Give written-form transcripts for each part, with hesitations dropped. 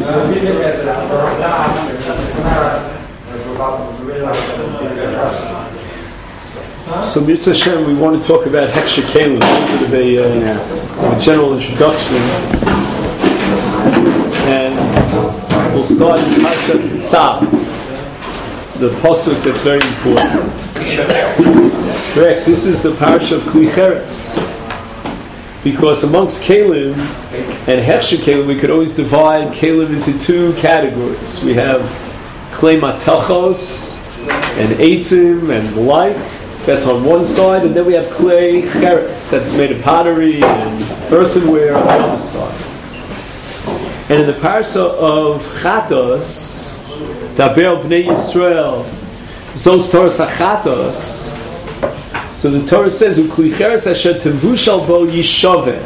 So Mitzvah Hashem, we want to talk about Heksher Kalim, a bit of a general introduction, and we'll start in Parshas Tzav, the pasuk that's very important. Correct. This is the parsha of Kli Cheres, because amongst Kalim and Heksher Kalim, we could always divide Kalim into two categories. We have Klei Matachos and Eitzim and the like. That's on one side, and then we have Klei Cheres, that's made of pottery and earthenware on the other side. And in the parsha of Chatos, Daber Bnei Yisrael, Zos Torah Chatos. So the Torah says, "Ukli Cheres asher tevushal bo yishaver."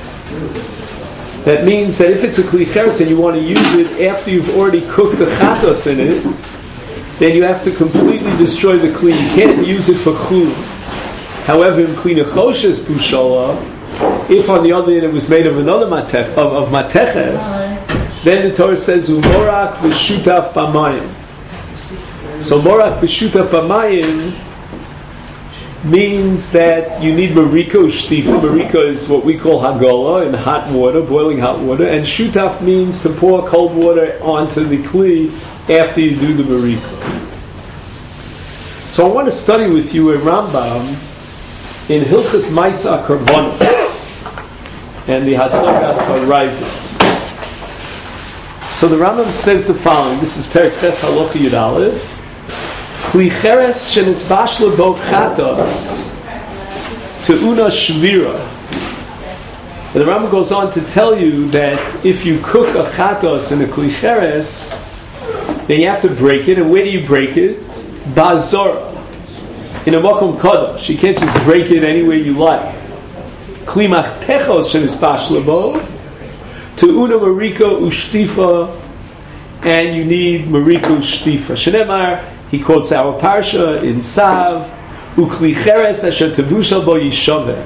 That means that if it's a Kli Cheres and you want to use it after you've already cooked the Chatos in it, then you have to completely destroy the Kli. You can't use it for Chul. However, in Kli Nechoshes Bushala, if on the other end it was made of another of Mateches, then the Torah says, "Umorak v'shutaf b'mayim." So Morak v'shutaf b'mayim means that you need Marika Ushtifa. Marika is what we call Hagola, in hot water, boiling hot water, and Shutaf means to pour cold water onto the Kli after you do the Marika. So I want to study with you a Rambam in Hilchas Maisa Karbonos and the Hasagas HaRavid. So the Rambam says the following. This is Perek Tes Halacha Yud Aleph. Kli Cheres shenisbash lebo chatos te'una shvira. And the Rambam goes on to tell you that if you cook a chatos in a Kli Cheres, then you have to break it. And where do you break it? Ba'azora, in a Makom Kadosh. You can't just break it anywhere you like. Kli machtechos shenisbash lebo te'una marika ushtifa, and you need marika ushtifa. Shenemar, he quotes our parsha in Tzav, "Ukli Cheres asher tevushal bo yishaver."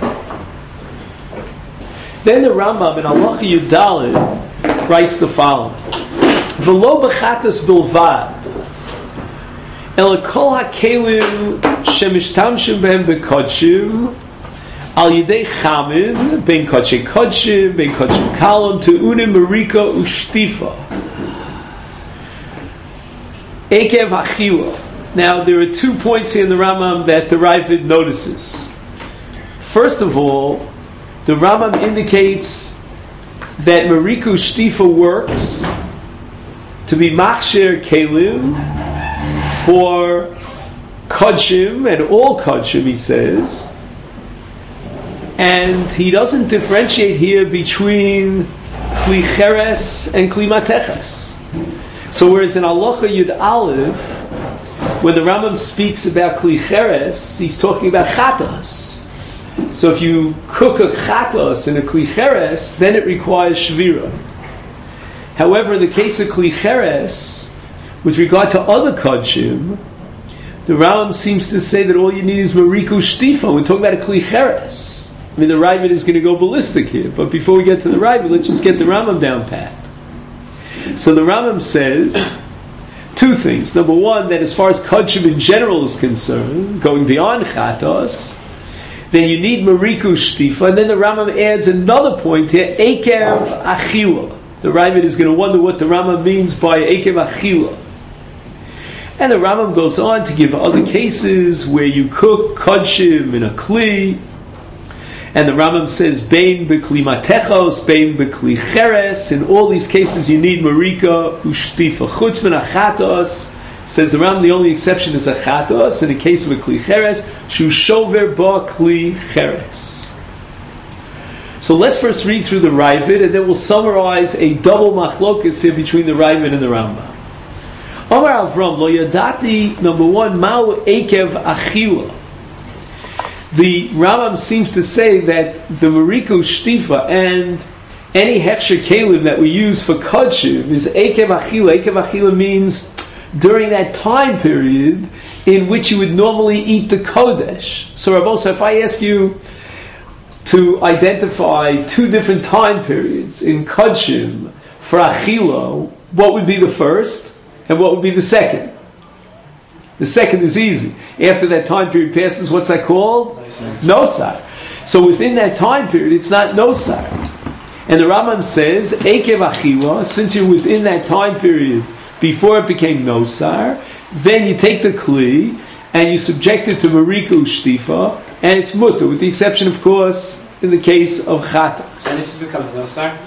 Then the Rambam in Halacha Yud Daled writes the following: "V'lo b'chatas bilvad, el kol hakelim shemishtamshim behem b'kodshim al yidei chamin ben kodshe kodshim ben kodshe kalam te'unim marika ushtifa ekev achila." Now there are 2 points here in the Rambam that the Ravid notices. First of all, the Rambam indicates that Mariku Shtifa works to be Machsher Kelim for Kodshim and all Kodshim, he says. And he doesn't differentiate here between Kli Cheres and Kli Mateches. So whereas in Halacha Yud Aleph, when the Rambam speaks about Kli Cheres, he's talking about Chatos. So if you cook a Chatos in a Kli Cheres, then it requires Shvira. However, in the case of Kli Cheres, with regard to other Kodshim, the Rambam seems to say that all you need is Mariku Shtifa. We're talking about a Kli Cheres. I mean, the Ravid is going to go ballistic here, but before we get to the Ravid, let's just get the Rambam down pat. So the Rambam says 2 things. Number one, that as far as Kodshim in general is concerned, going beyond Chatos, then you need Mariku Shtifa. And then the Rambam adds another point here, Ekev Achila. The Ravid is going to wonder what the Rambam means by Ekev Achila. And the Rambam goes on to give other cases where you cook Kodshim in a Kli. And the Rambam says, Bein b'kli matechos, bein b'kli cheres. In all these cases, you need marika ushtifa. Chutz min achatos, says the Rambam, the only exception is achatos. In the case of a kli cheres, shu shover ba kli cheres. So let's first read through the Ravid, and then we'll summarize a double machlokas here between the Ravid and the Rambam. Omar Avram, lo yadati, number one, ma'u ekev achila. The Rambam seems to say that the Mariku Shtifa and any Heksher Kelim that we use for Kodshim is Ekev Achila. Ekev Achila means during that time period in which you would normally eat the Kodesh. So Rabbi, if I ask you to identify 2 different time periods in Kodshim for Achila, what would be the first and what would be the second? The second is easy. After that time period passes, what's that called? Nosar. So within that time period, it's not Nosar. And the Rambam says, Ekev Achiva, since you're within that time period before it became Nosar, then you take the Kli and you subject it to Mariku Shtifa, and it's Mutter, with the exception, of course, in the case of Chatas. And if it becomes Nosar?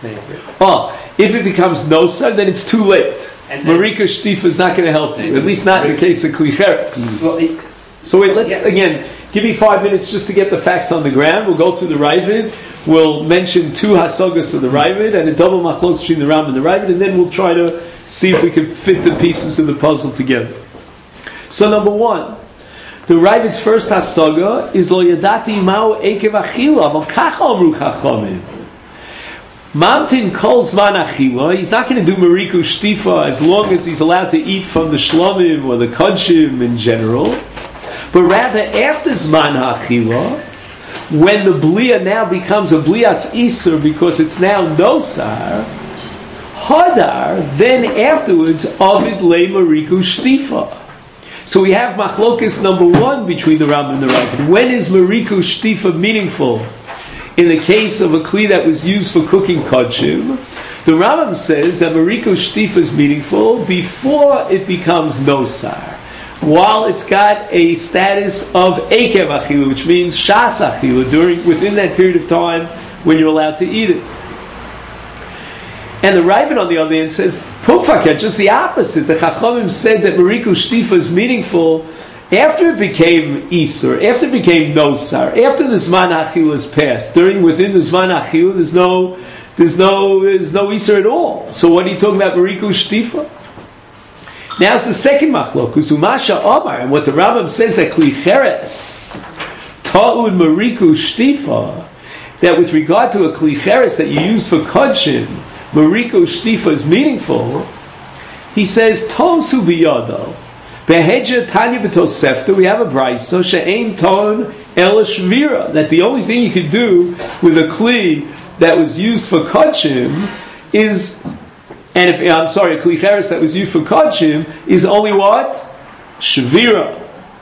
If it becomes Nosar, then it's too late. Marika Shtifa is not going to help you, at least not in the case of Klicheres. So wait, let's again give me 5 minutes just to get the facts on the ground. We'll go through the Ravid. We'll mention 2 hasagas of the Ravid and a double machlokes between the Ram and the Ravid, and then we'll try to see if we can fit the pieces of the puzzle together. So number 1, the Ravid's first hasaga is Lo Yadati Mao Ekev Achila, Aval Kach Amru Chachamim. Mamtin kol zman achila. He's not going to do mariku shtifa as long as he's allowed to eat from the shlomim or the kodshim in general, but rather after zman achila, when the blia now becomes a blias iser because it's now nosar hadar, then afterwards avid le mariku shtifa. So we have machlokas number 1 between the Rambam and the Ravid. When is mariku shtifa meaningful? In the case of a kli that was used for cooking kodshim, the Rambam says that Mariku Shtifa is meaningful before it becomes Nosar, while it's got a status of Ekev Achilu, which means Shas Achilu, within that period of time when you're allowed to eat it. And the Ravid, on the other hand, says Pukfaket, just the opposite. The Chachamim said that Mariku Shtifa is meaningful after it became Isur, after it became Nosar, after the Zman Achil is passed. Within the Zman Achil, there's no Isur at all. So what are you talking about, Mariku Shtifa? Now it's the second machlokus, Umasha Omar, and what the Rambam says that Klicheres, Ta'ud Mariku Shtifa, that with regard to a Klicheres that you use for Kodshim, Mariku Shtifa is meaningful. He says, Tosu Biyado. Behedja Tanya B'Tosefta, we have a brayso she'ein ton el shvira, that the only thing you could do with a kli that was used for kodshim is, and if a kli cheres that was used for kodshim is only what? Shvira.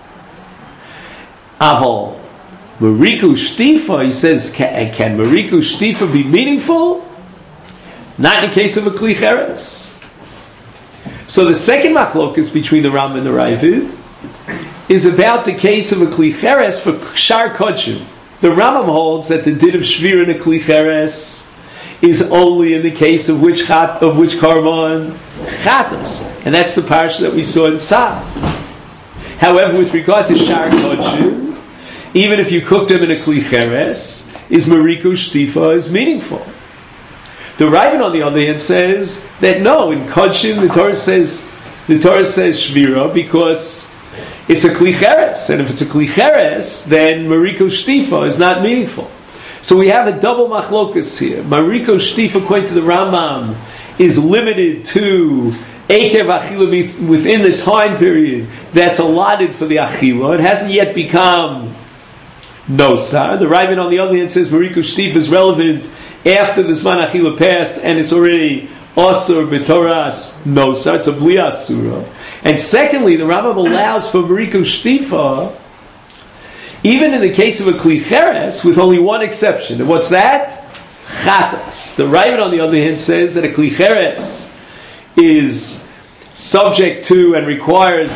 Aval Mariku Shtifa, he says, can Mariku Shtifa be meaningful? Not in the case of a kli cheres. So the second machlokus between the Ram and the Ravid is about the case of a kli cheres for shar kodshim. The Rambam holds that the din of shvir in a kli cheres is only in the case of which karban chatos, and that's the parsha that we saw in Sa. However, with regard to shar kodshim, even if you cook them in a kli cheres, is mariku shtifa is meaningful. The Ravid, on the other hand, says that no, in Kodshim the Torah says Shvira because it's a Kli Cheres, and if it's a Kli Cheres, then Mariku Shtifa is not meaningful. So we have a double machlokas here. Mariku Shtifa, according to the Rambam, is limited to Ekev Achila within the time period that's allotted for the Achila. It hasn't yet become Nosar. The Ravid, on the other hand, says Mariku Shtifa is relevant after the Zman Achila passed, and it's already Asur B'Toras Nosar, it's a Bli Asura. And secondly, the Rambam allows for Mariku Shtifa, even in the case of a Kli Cheres, with only one exception. And what's that? Chatas. The Ravid, on the other hand, says that a Kli Cheres is subject to and requires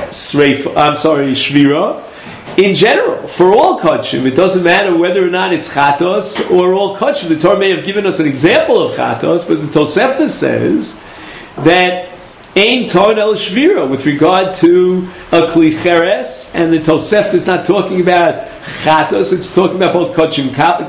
Shvira, in general, for all kodshim. It doesn't matter whether or not it's chatos or all kodshim. The Torah may have given us an example of chatos, but the Tosefta says that ein ton el shvira with regard to a kli cheres, and the Tosefta is not talking about chatos, it's talking about both kodshim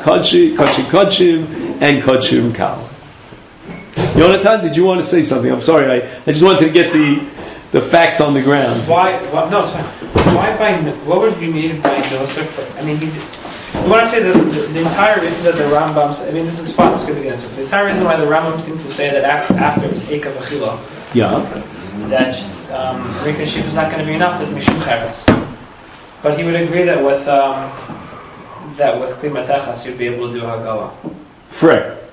and kodshim kal. Yonatan, did you want to say something? I'm sorry, I just wanted to get the facts on the ground. Why? No, it's fine. What would you mean by Joseph? I mean, you want to say that the entire reason that the Rambam, this is fun, it's good to get answer. The entire reason why the Rambam seems to say that after it's Eikav Achila, that Rika Shif is not going to be enough is Mishum Cheres. But he would agree that with Kli Matechas you'd be able to do Hagala. Correct.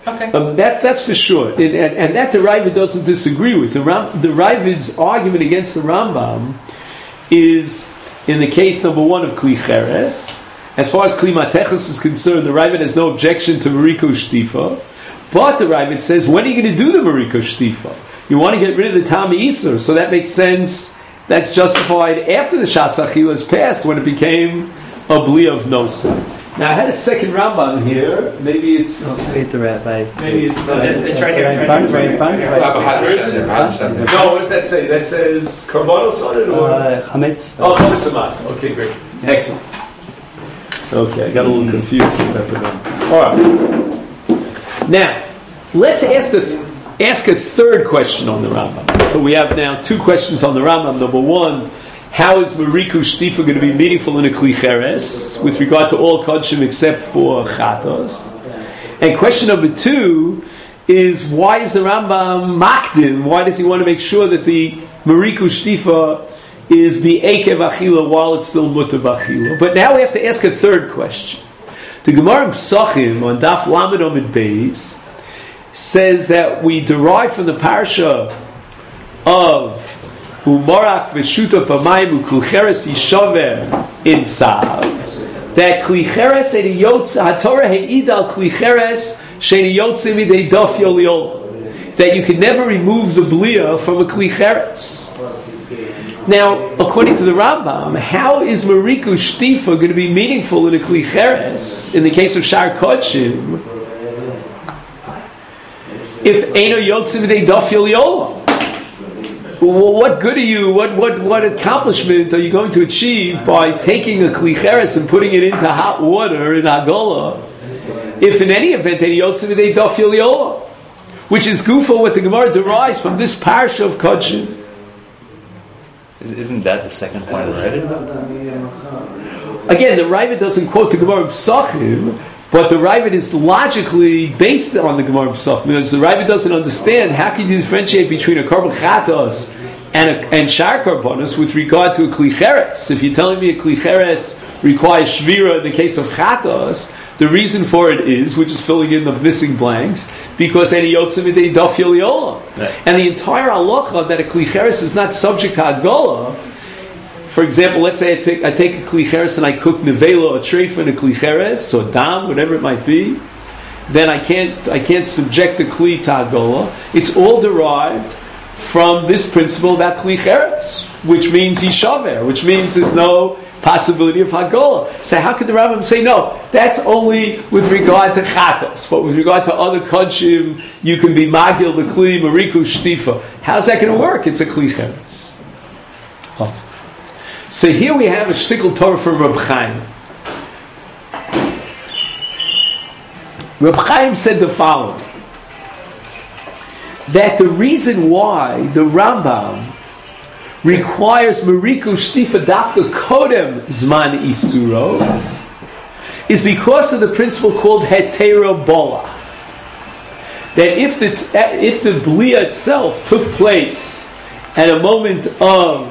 Okay. That's for sure. And that the Ravid doesn't disagree with. The Ravid's argument against the Rambam is, in the case number one of Kli Cheres, as far as Kli Matechus is concerned, the Ravid has no objection to Mariko Shtifa, but the Ravid says, when are you going to do the Mariko Shtifa? You want to get rid of the Tam Isur, so that makes sense. That's justified after the Shas Achila is passed, when it became a Bli of Nosa. Now I had a second Rambam here. Maybe it's. Maybe it's not. It's right here. Where is it? No, what does that say? That says Karbonos on it, or Chametz. Oh, Chametz Amatz. Okay, great, excellent. Okay, I got a little confused with that. All right. Now let's ask a third question on the Rambam. So we have now two questions on the Rambam. Number one, how is Mariku Shtifa going to be meaningful in a Kli Cheres with regard to all Kodshim except for Chatos? And question number two is, why is the Rambam Makdim? Why does he want to make sure that the Mariku Shtifa is the Ekev Achila while it's still Mutav Achila? But now we have to ask a third question. The Gemara Psachim on Daf Lamed Omid Beis says that we derive from the parsha of Umarak v'shutaf amayim u'kli cheres yishover in Sav, that kli cheres haTorah he'idal kli cheres she'ni yotzei midei daf yoliol, that you can never remove the blia from a kli cheres. Now, according to the Rambam, how is Mariku Shtifa going to be meaningful in a kli cheres in the case of Shar Kodshim if eino yotzei midei daf yoliol? Well, what good are you? What accomplishment are you going to achieve by taking a Kli Cheres and putting it into hot water in Agola? If in any event, which is goofa what the Gemara derives from this parsha of Kodshim. Isn't that the second point of the Ravid? Again, the Ravid doesn't quote the Gemara Psachim, but the Ravid is logically based on the Gemara Psachim, because the Ravid doesn't understand how can you differentiate between a Korban Chatos and Shar Korbanos with regard to a Kli Cheres. If you're telling me a Kli Cheres requires Shvira in the case of Chatos, the reason for it is, which is filling in the missing blanks, because any Yotzim Idei Daf Yoliola. And the entire halacha that a Kli Cheres is not subject to Agola. For example, let's say I take a Kli Cheres and I cook nevela or treifa in a Kli Cheres, or dam, whatever it might be, then I can't subject the Kli to Agola. It's all derived from this principle about Kli Cheres, which means Yishaver, which means there's no possibility of Hagola. So how could the Rambam say, no, that's only with regard to Chatas, but with regard to other Kodshim, you can be Magil, the Kli, Mariku, Shtifa. How's that going to work? It's a Kli Cheres. Oh. So here we have a shtickle Torah from Reb Chaim. Reb Chaim said the following, that the reason why the Rambam requires Mariku Shtifa Dafka Kodem Zman Isuro is because of the principle called Hetera Bola. That if the Blia itself took place at a moment of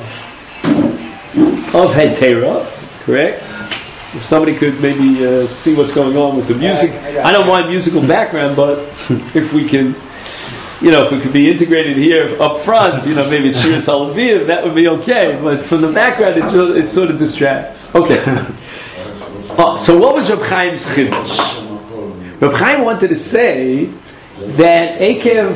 Hetera, correct? If somebody could maybe see what's going on with the music. I don't mind musical background, but if we can, if it could be integrated here up front, maybe it's Shir Salavim, that would be okay. But from the background, it sort of distracts. Okay. So what was Reb Chaim's chiddush? Reb Chaim wanted to say that Ekev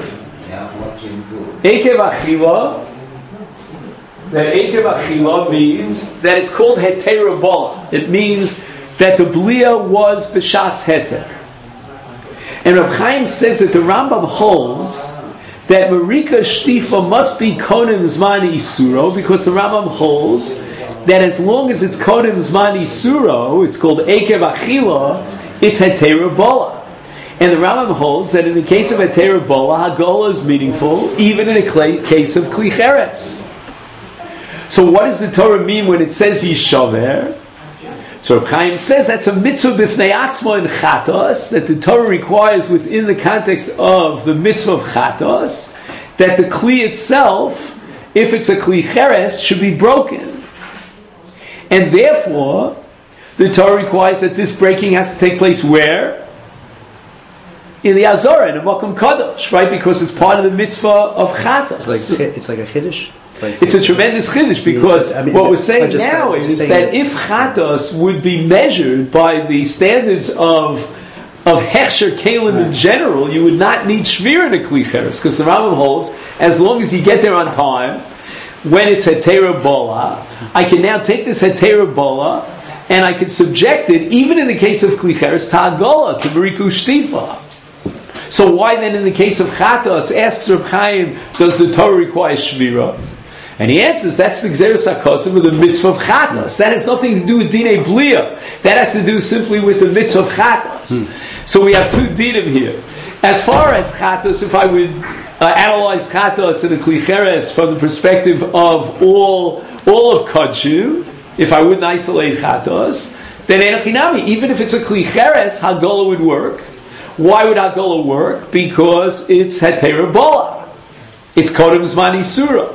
Achila, that Ekev Achila means that it's called Hetera Bola. It means that the Blia was B'shas Heter. And Reb Chaim says that the Rambam holds that Marika Shtifa must be Kodim Zman Isuro, because the Rambam holds that as long as it's Kodim Zman Isuro, it's called Ekev Achila, it's Hetera Bola. And the Rambam holds that in the case of Hetera Bola, Hagola is meaningful, even in a case of Kli Cheres. So what does the Torah mean when it says Yishaver? So Reb Chaim says that's a mitzvah b'fnei atzma in Chatos, that the Torah requires within the context of the mitzvah of Chatos, that the Kli itself, if it's a Kli Cheres, should be broken. And therefore, the Torah requires that this breaking has to take place where? in the Azorah, in a Mokum Kadosh, right? Because it's part of the mitzvah of Chatos. It's like a Chiddush. It's a tremendous Chiddush, because what we're saying now is that if Chatos would be measured by the standards of Hechsher Kalim in general, you would not need Shvira in a Kli Cheres, because the Rambam holds, as long as you get there on time, when it's Hetera Bola, I can now take this Hetera Bola and I can subject it, even in the case of Kli Cheres, to Agola, to Mariku Shtifa. So why then in the case of Chatos, asks Reb Chaim, does the Torah require Shvira? And he answers, that's the Gzeres HaKosim of the mitzvah of Chatos. That has nothing to do with Dinei Blia. That has to do simply with the mitzvah of Chatos. So we have two dinim here. As far as Chatos, if I would analyze Chatos and a Kli Cheres from the perspective of all of Kodshu, if I wouldn't isolate Chatos, then Enochinami, even if it's a Kli Cheres, Hagola would work. Why would Hagola work? Because it's Hetera Bola. It's Kodem Zman Isura.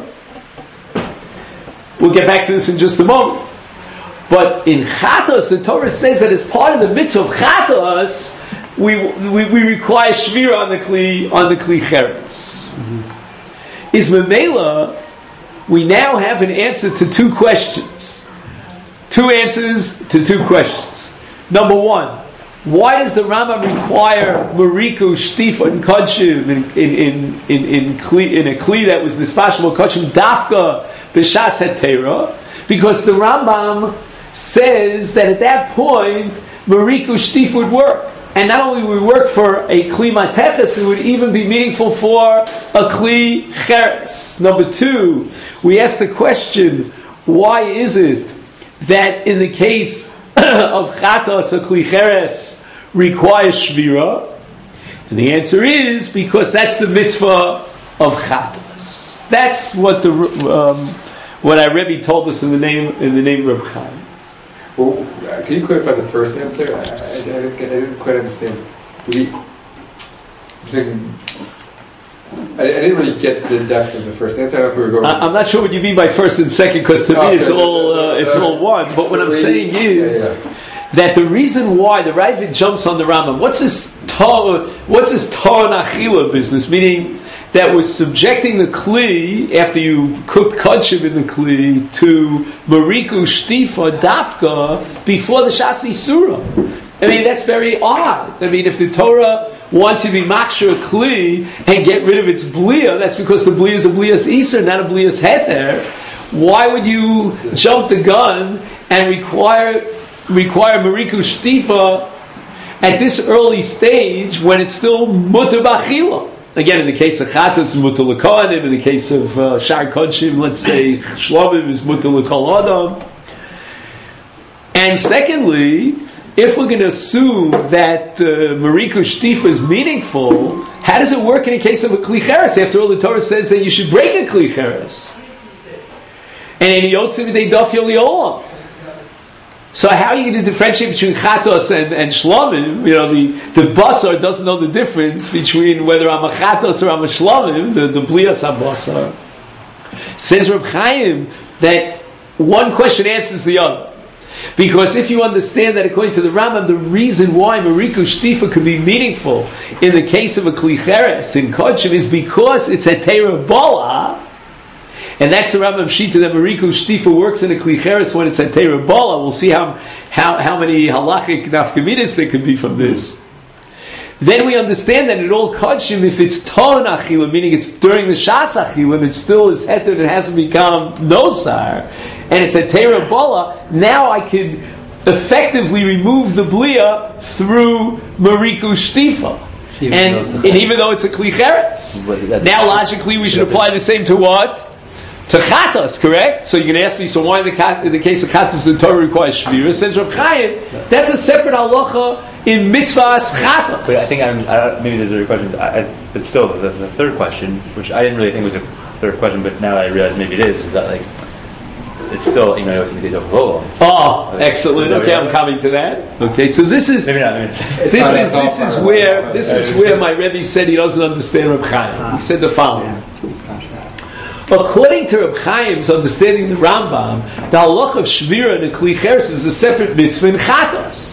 We'll get back to this in just a moment. But in Chatos, the Torah says that as part of the mitzvah of Chatos, we require Shvira on the Kli Cheres. Is Memela, we now have an answer to two questions. Two answers to two questions. Number one, why does the Rambam require Mariku Shtifa and Kodshim in a Kli that was Nispashable Kodshim Dafka B'Shas Hetera? Because the Rambam says that at that point Mariku Shtifa would work. And not only would it work for a Kli Mateches, it would even be meaningful for a Kli Cheres. Number two, we ask the question, why is it that in the case of Chatos, a Kli Cheres requires Shvira? And the answer is because that's the mitzvah of Chatos. That's what what our Rebbe told us in the name of Reb Chaim. Well, can you clarify the first answer? I didn't quite understand. I didn't really get the depth of the first answer. I don't know if we were going. I'm not sure what you mean by first and second, because to me it's all one. But what I'm saying is that the reason why the Ravid jumps on the Rambam, what's this Torah Achila business? Meaning that was subjecting the Kli, after you cooked Kodshim in the Kli, to Mariku Shtifa Dafka before the Shas Isura. I mean, that's very odd. I mean, if the Torah wants you to be Machshir Kli and get rid of its Blia, that's because the Blia is a Blias Isur, not a Blias Heter. Why would you jump the gun and require Mariku Shtifa at this early stage when it's still Mutter B'Achila? Again, in the case of Chatos, Mutter L'Kohanim. In the case of Shar Kodshim, let's say Shlomim is Mutter L'Kol Adam. And secondly, if we're going to assume that Mariku Shtifa is meaningful, how does it work in a case of a Kli Cheres? After all, the Torah says that you should break a Kli Cheres. And in Yotzim V'dei Daf Yoliolam. So how are you going to differentiate between Chatos and Shlomim? You know, the Basar doesn't know the difference between whether I'm a Chatos or I'm a Shlomim, the Blias HaBasar. Says Reb Chaim that one question answers the other. Because if you understand that according to the Rambam, the reason why Mariku Shtifa could be meaningful in the case of a Kli Cheres in Kodshim is because it's a Hetera Bola. And that's the Rambam Shita that Mariku Shtifa works in a Kli Cheres when it's a Hetera Bola. We'll see how many halachic nafkamidas there could be from this. Then we understand that in all Kodshim, if it's Ton Achila, meaning it's during the Shas Achila, it still is Heter, it hasn't become Nosar, and it's a Hetera Bola, now I could effectively remove the Blia through Mariku Shtifa. And even though it's a Kli Cheres. Now logically we should apply the same to what? To Chatos, correct? So you can ask me, so why in the case of Chatos the Torah requires Shvira? Says Reb Chaim, that's a separate halacha in mitzvahs Chatos. But I think maybe there's a question, but still the third question, which I didn't really think was a third question, but now I realize maybe it is that like it's still it's maybe the Volo. Oh, excellent. Okay, I'm coming to that. Okay, so this is maybe not. This is where my Rebbe said he doesn't understand Reb Chaim. He said the following. According to Reb Chaim's understanding the Rambam, the halach of Shvira and the Kli Cheres is a separate mitzvah in Chatos.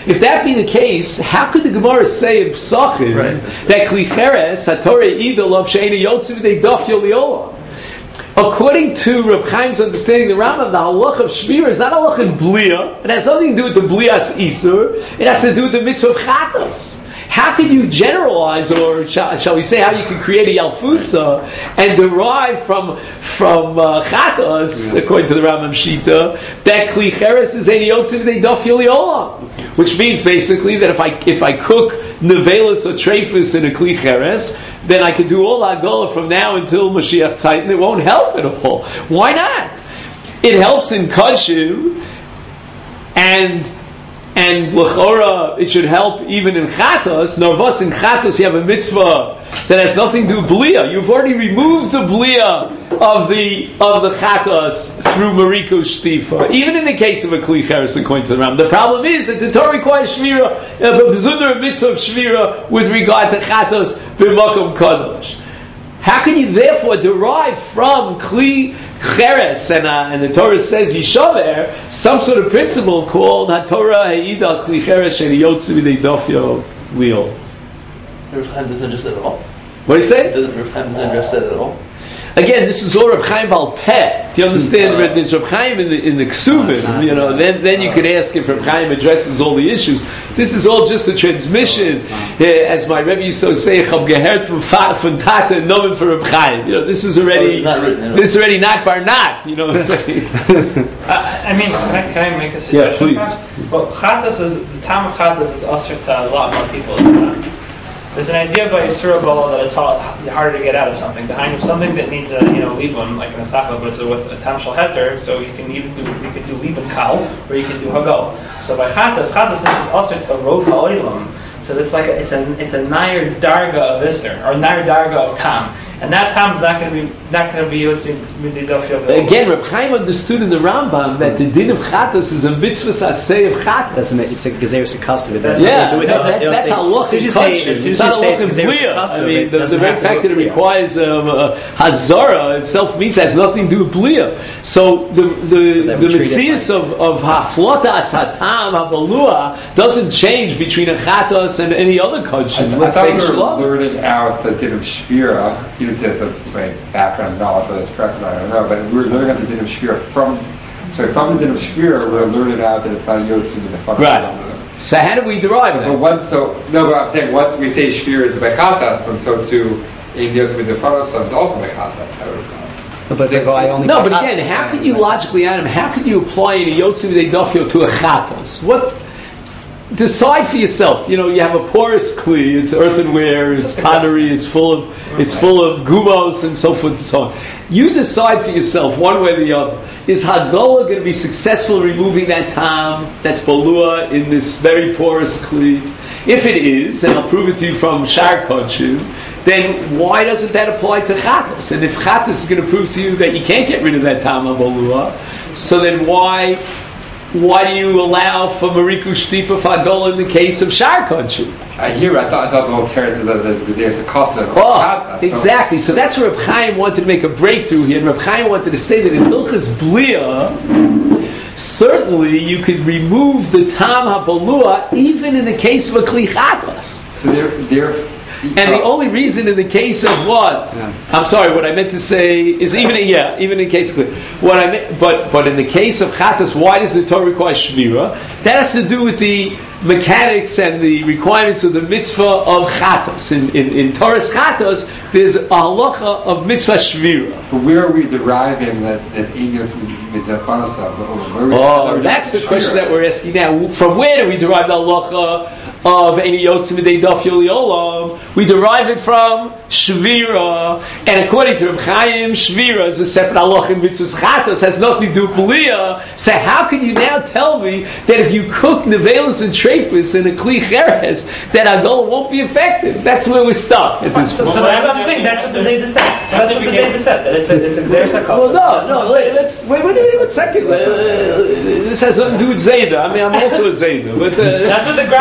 If that be the case, how could the Gemara say in Psachim that Kli Cheres HaTorah Idol of She'ena Yotziv V'nei Daf Yoliola? According to Reb Chaim's understanding, the Rambam, the halach of Shmira is not halach in Blia. It has nothing to do with the Blias Isur. It has to do with the mitzvah of Chatos. How could you generalize, or shall we say, how you can create a Yalfusa and derive from Chatos, according to the Rambam Shita, that Kli Cheres is Ein Yotziv V'nei Daf Yoliola, which means basically that if I cook Nevelis or Treifus in a Kli Cheres, then I could do all Agola from now until Mashiach Tzait, and it won't help at all. Why not? It helps in Koshu, and L'chora, it should help even in Chatos. Narvas in Chatos, you have a mitzvah that has nothing to do with Blia. You've already removed the Blia of the Chatos through Mariko Shtifa. Even in the case of a Kli Cheres, according to the Ram. The problem is that the Torah requires Shmira, a B'zunder mitzvah of Shmira with regard to Chatos b'makom kadosh. How can you therefore derive from Kli Cheres, and the Torah says Yishaver, some sort of principle called HaTorah He'ida Kli Cheres She'ena Yotziv V'nei Daf Yoliola? Reb Chaim doesn't address that at all. What do you say? Reb Chaim doesn't address that at all. Again, this is all Reb Chaim Baal Peh. Do you understand? There's Reb Chaim in the Ksuvim. Then you could ask if Reb Chaim addresses all the issues. This is all just a transmission. As my Rebbe used to say, "Chab gehert from Tata nomen for Reb Chaim." This is already this is already not bar not. You know what I'm saying? I mean, can I make a suggestion? Yeah, please. Well, Chatas is the time of Chatas is usher to a lot more people. Than that. There's an idea by Yisura Bala that it's harder to get out of something. Behind something that needs a libun, like an asachel, but it's with a tamshal heter, so you can do libun kal, or you can do hagol. So by chatas is also to rov ha'olam. So it's like it's a nair darga of Isser, or nair darga of tam. And that tam is not going to be used in mididaf. Again, Reb Chaim understood in the Rambam that the din of chatos is a mitzvah asay of chatos. It's a gezeres akasuv. That's how loch in kosher. It's not a loch in blia. I mean, the very fact that it requires hazara itself means it has nothing to do with blia. So the mitzias of haflota as hatam habalua doesn't change between a chatos and any other kosher. I thought we were learning out the din of shvira. You would say that's my background knowledge, whether that's correct or not, I don't know. But we were learning out the din of shvira from the din of shvira, we're learning out that it's not yotzi in the fun. Right. So how do we derive that? But I'm saying once we say shvira is by chatas, and so too in yotzi in the fun is also by chatas. But again, how could you logically, Adam? How could you apply in a yotzi v'nei dafyo to a chatas? What? Decide for yourself. You have a porous kli. It's earthenware. It's pottery. It's full of gumos and so forth and so on. You decide for yourself, one way or the other. Is Hagolah going to be successful in removing that tam that's balua in this very porous kli? If it is, and I'll prove it to you from Shar Kodshu, then why doesn't that apply to Chatas? And if Chatas is going to prove to you that you can't get rid of that tam balua, so then why do you allow for Mariku Shtifa Fagol in the case of Shar Kodshu? I thought the whole Teretz is that there's Gezeres Akasa. Oh, exactly. So that's where Reb Chaim wanted to make a breakthrough here. And Reb Chaim wanted to say that in Hilchas Blia, certainly you could remove the Tam HaBalua even in the case of a Kli Chatas. So they're and the only reason in the case of what? Yeah. I'm sorry, what I meant to say is even in the case of what I meant, but in the case of Chatas, why does the Torah require Shmira? That has to do with the mechanics and the requirements of the mitzvah of Chatas. In Torah's Chatas, there's a halacha of mitzvah Shmira. But where are we deriving that Einyot with the Panasav? Oh, that's the question that we're asking now. From where do we derive the halacha of Eini Yotzim V'nei Daf Yoliolam? We derive it from Shvira, and according to Reb Chaim, Shvira is a separate halacha in mitzvahs Chatas, has nothing to do with Blia. So how can you now tell me that if you cook nevelis and treifus in a Kli Cheres, that Agola won't be effective? That's where we're stuck at this point. So I'm saying that's what the Zayda said. So that's what the Zayda said, that it's a Xeris HaKosov. Well, no, wait a second. This has nothing to do with Zayda. I mean, I'm also a Zayda. But, that's what the graph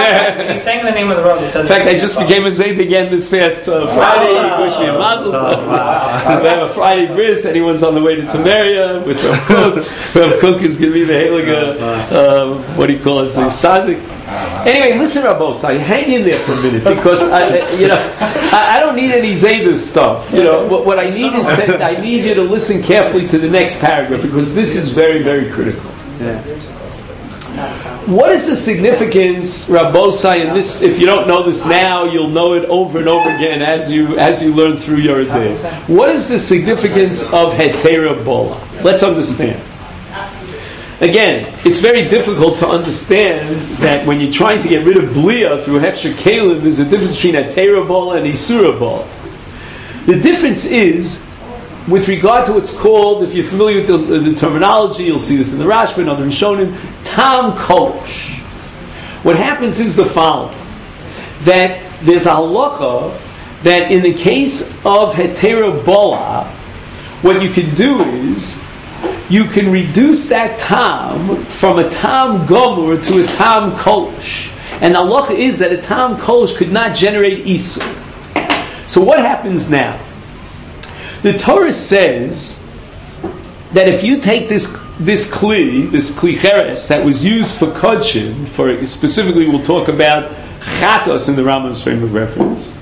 he's saying the name of the Rav. In fact, I just became a Zayd again this past Friday. Wish me a mazel tov. We have a Friday bris. Anyone's on the way to Tamaria with Rav Cook. Rav Cook is going to be the Heilige, what do you call it, the Sadik. Anyway, listen, Rabosai, hang in there for a minute because I don't need any Zayda stuff. What I need is that I need you to listen carefully to the next paragraph because this is very, very critical. Yeah. What is the significance, Rabosai, and this? If you don't know this now, you'll know it over and over again as you learn through your day. What is the significance of Hetera Bola? Let's understand. Again, it's very difficult to understand that when you're trying to get rid of Blia through Hechsher Kalim, there's a difference between Hetera Bola and Isura Bola. The difference is, with regard to what's called, if you're familiar with the terminology, you'll see this in the Rashba and other Rishonim, Tam Kolosh. What happens is the following, that there's a halacha that in the case of Hetera Bola, what you can do is, you can reduce that tam from a tam gomur to a tam kolosh. And the halacha is that a tam kolosh could not generate isur. So what happens now? The Torah says that if you take this kli cheres that was used for kodshim, for specifically we'll talk about chatos in the Rambam's frame of reference,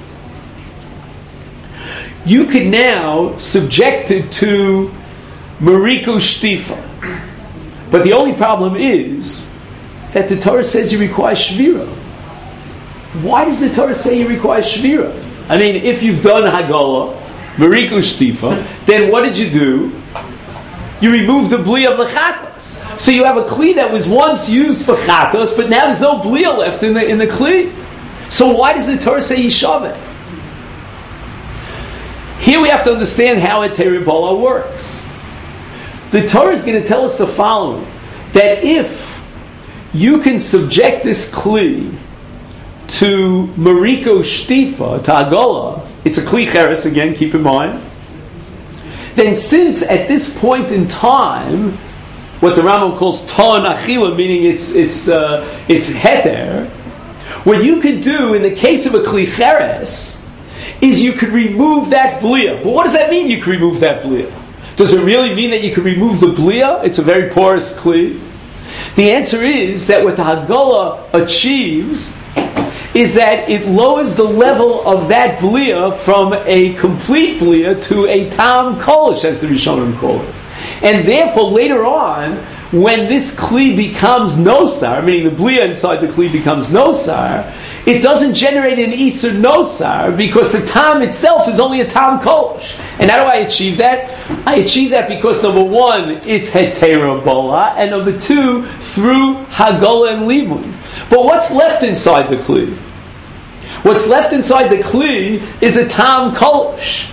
you could now subject it to Mariko Shtifa. But the only problem is that the Torah says you require Shvira. Why does the Torah say you require Shvira? I mean, if you've done Hagala, Mariko Shtifa, then what did you do? You removed the Bli of the Chatos. So you have a Kli that was once used for Chatos, but now there's no Bli left in the Kli. So why does the Torah say Yishaveh? Here we have to understand how a Hetera Bola works. The Torah is going to tell us the following, that if you can subject this Kli to Mariko Shtifa, to Agola, it's a Kli Cheres again, keep in mind, then since at this point in time, what the Rambam calls Ton Achila, meaning it's Heter, what you could do in the case of a Kli Cheres is you could remove that Blia. But what does that mean, you could remove that Blia? Does it really mean that you can remove the Blia? It's a very porous Kli. The answer is that what the Hagala achieves is that it lowers the level of that Blia from a complete Blia to a Tam Kolish, as the Rishonim call it. And therefore, later on, when this Kli becomes Nosar, meaning the Blia inside the Kli becomes Nosar, it doesn't generate an Isur Nosar because the Tam itself is only a Tam Kolish. And how do I achieve that? I achieve that because number one, it's Hetera Bola, and number two, through Hagola and Limun. But what's left inside the Kli? What's left inside the Kli is a Tam Kolish.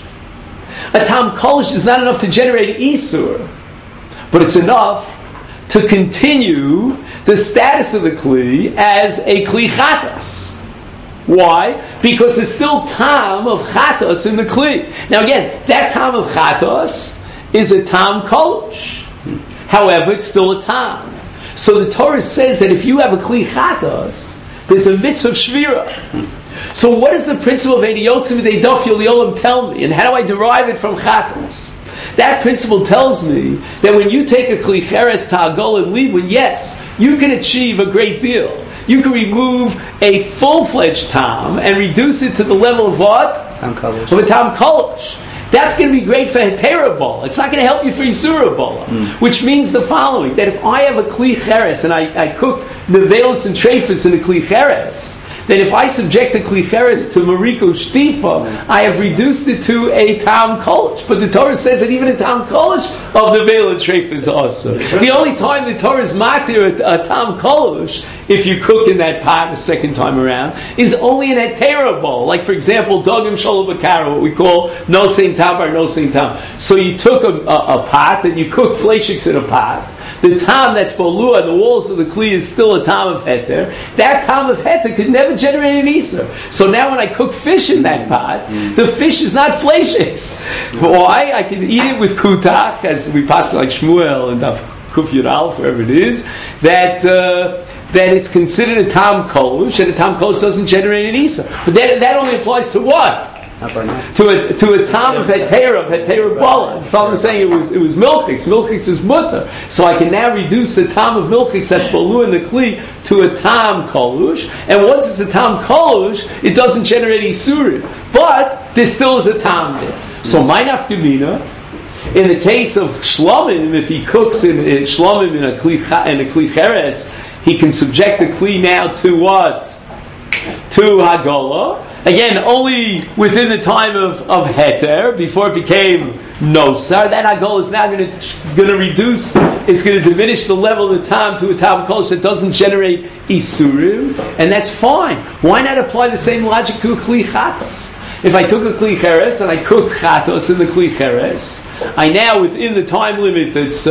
A Tam Kolish is not enough to generate Isur, but it's enough to continue the status of the Kli as a Kli Chatas. Why? Because there's still Tam of Chatas in the Kli. Now again, that Tam of Chatas is a Tam Kolish. However, it's still a Tam. So the Torah says that if you have a Kli Chatas, there's a mitzvah of Shvira. So what does the principle of Eidiyotzim V'Dei Yoliolam tell me? And how do I derive it from Chatas? That principle tells me that when you take a Kli Cheres to Hagol and Libun, yes, you can achieve a great deal. You can remove a full-fledged Tam and reduce it to the level of what? Tam Kolish. Of a Tam Kolish. That's going to be great for Hetera Bola. It's not going to help you for Yisura Bola. Which means the following, that if I have a Kli Cheres and I cooked Nevelis and Trefus in a Kli Cheres, then if I subject the Kli Cheres to Mariko Shtifa, I have reduced it to a Tam Kolish. But the Torah says that even a Tam Kolish of Nevel and Trefus also. The only time the Torah is matir a Tam Kolish, if you cook in that pot a second time around, is only in a Hetera bowl. Like for example, Dogim Shalom Bakara, what we call no Saint Tam or no Saint Tam. So you took a pot and you cooked fleishiks in a pot. The Tam that's Bolua on the walls of the Kli is still a Tam of Heter. That Tam of Heter could never generate an Isur. So now when I cook fish in that pot, the fish is not fleishiks. Why? I can eat it with kutach, as we pass like Shmuel and Kuf Yud Aleph, wherever it is, that that it's considered a tam kolush, and a tam kolush doesn't generate an isa. But that only applies to what? To a tam of hetera bala. If I'm saying it was milchix is mutter. So I can now reduce the tam of milchix that's balu in the kli to a tam kolush, and once it's a tam kolush, it doesn't generate isurim. But there still is a tam there. So my nafkamina, in the case of shlomim, if he cooks in shlomim in a kli cheres, he can subject the kli now to what? To hagola. Again, only within the time of heter, before it became nosar. That hagola is now going to reduce. It's going to diminish the level of the tam to a tam kolosh that doesn't generate isurim, and that's fine. Why not apply the same logic to a kli chatos? If I took a kli cheres and I cooked chatos in the kli cheres, I now, within the time limit, it's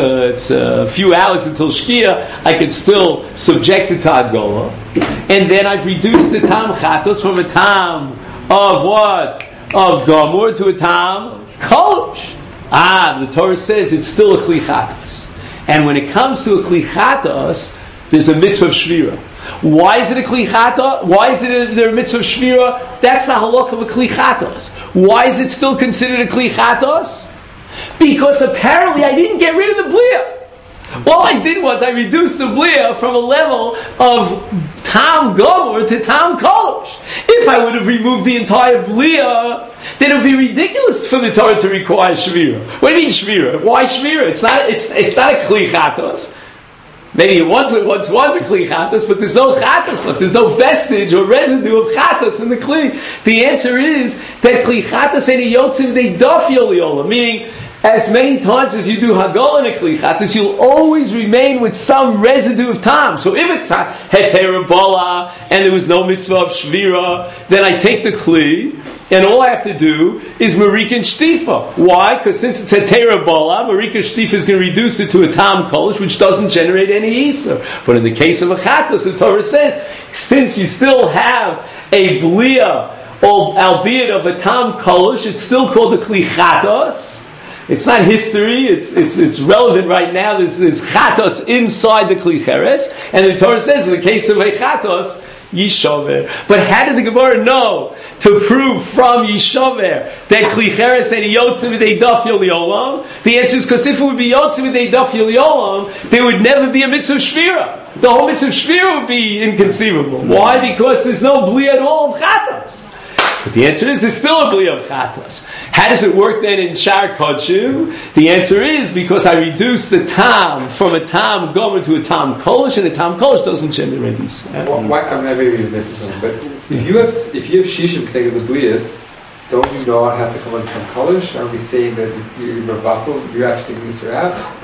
a few hours until shkia, I can still subject it to hagola, and then I've reduced the tam chatos from a tam of what? Of gomor to a tam kolosh. The Torah says it's still a kli chatos, and when it comes to a kli chatos, there's a mitzvah of shvira. Why is it a kli chata? Why is it there a mitzvah of shvira? That's the halach of a kli chatos. Why is it still considered a kli chatos? Because apparently I didn't get rid of the bliya. All I did was I reduced the bliya from a level of tam gomor to tam kolosh. If I would have removed the entire bliya, then it would be ridiculous for the Torah to require shvira. What do you mean shvira? Why shvira? It's not a kli chatos. Maybe it once was a kli chatos, but there's no chatos left. There's no vestige or residue of chatos in the kli. The answer is that kli chatos ain't a yotzim they dafyol yola, meaning as many times as you do hagol in a kli chatos, you'll always remain with some residue of tam. So if it's hetera bala and there was no mitzvah of shvira, then I take the kli and all I have to do is marika and shtifa. Why? Because since it's hetera bala, marika and shtifa is going to reduce it to a tam kolish, which doesn't generate any iser. But in the case of a chatos, the Torah says, since you still have a bliya, albeit of a tam kolish, it's still called a kli chatos. It's not history, it's relevant right now. There's chatos inside the kli cheres, and the Torah says in the case of a chatos, Yishover. But how did the Gemara know to prove from Yishover that Kli Cheres and Yotzim V'dei Daf Yol Yolam? The answer is because if it would be Yotzim V'dei Daf Yol Yolam, there would never be a mitzvah shvira. The whole mitzvah shvira would be inconceivable. Why? Because there's no bli at all of chatos. But the answer is there's still a bli of chatos. How does it work then in Shar Kodshu? The answer is because I reduced the tam from a tam gomer to a tam kolish, and the tam kolish doesn't generate these. I'm maybe missing something, but if you have shishim connected with blias, don't you not have to come in from kolish? Are we saying that you're batal? You're actually taking this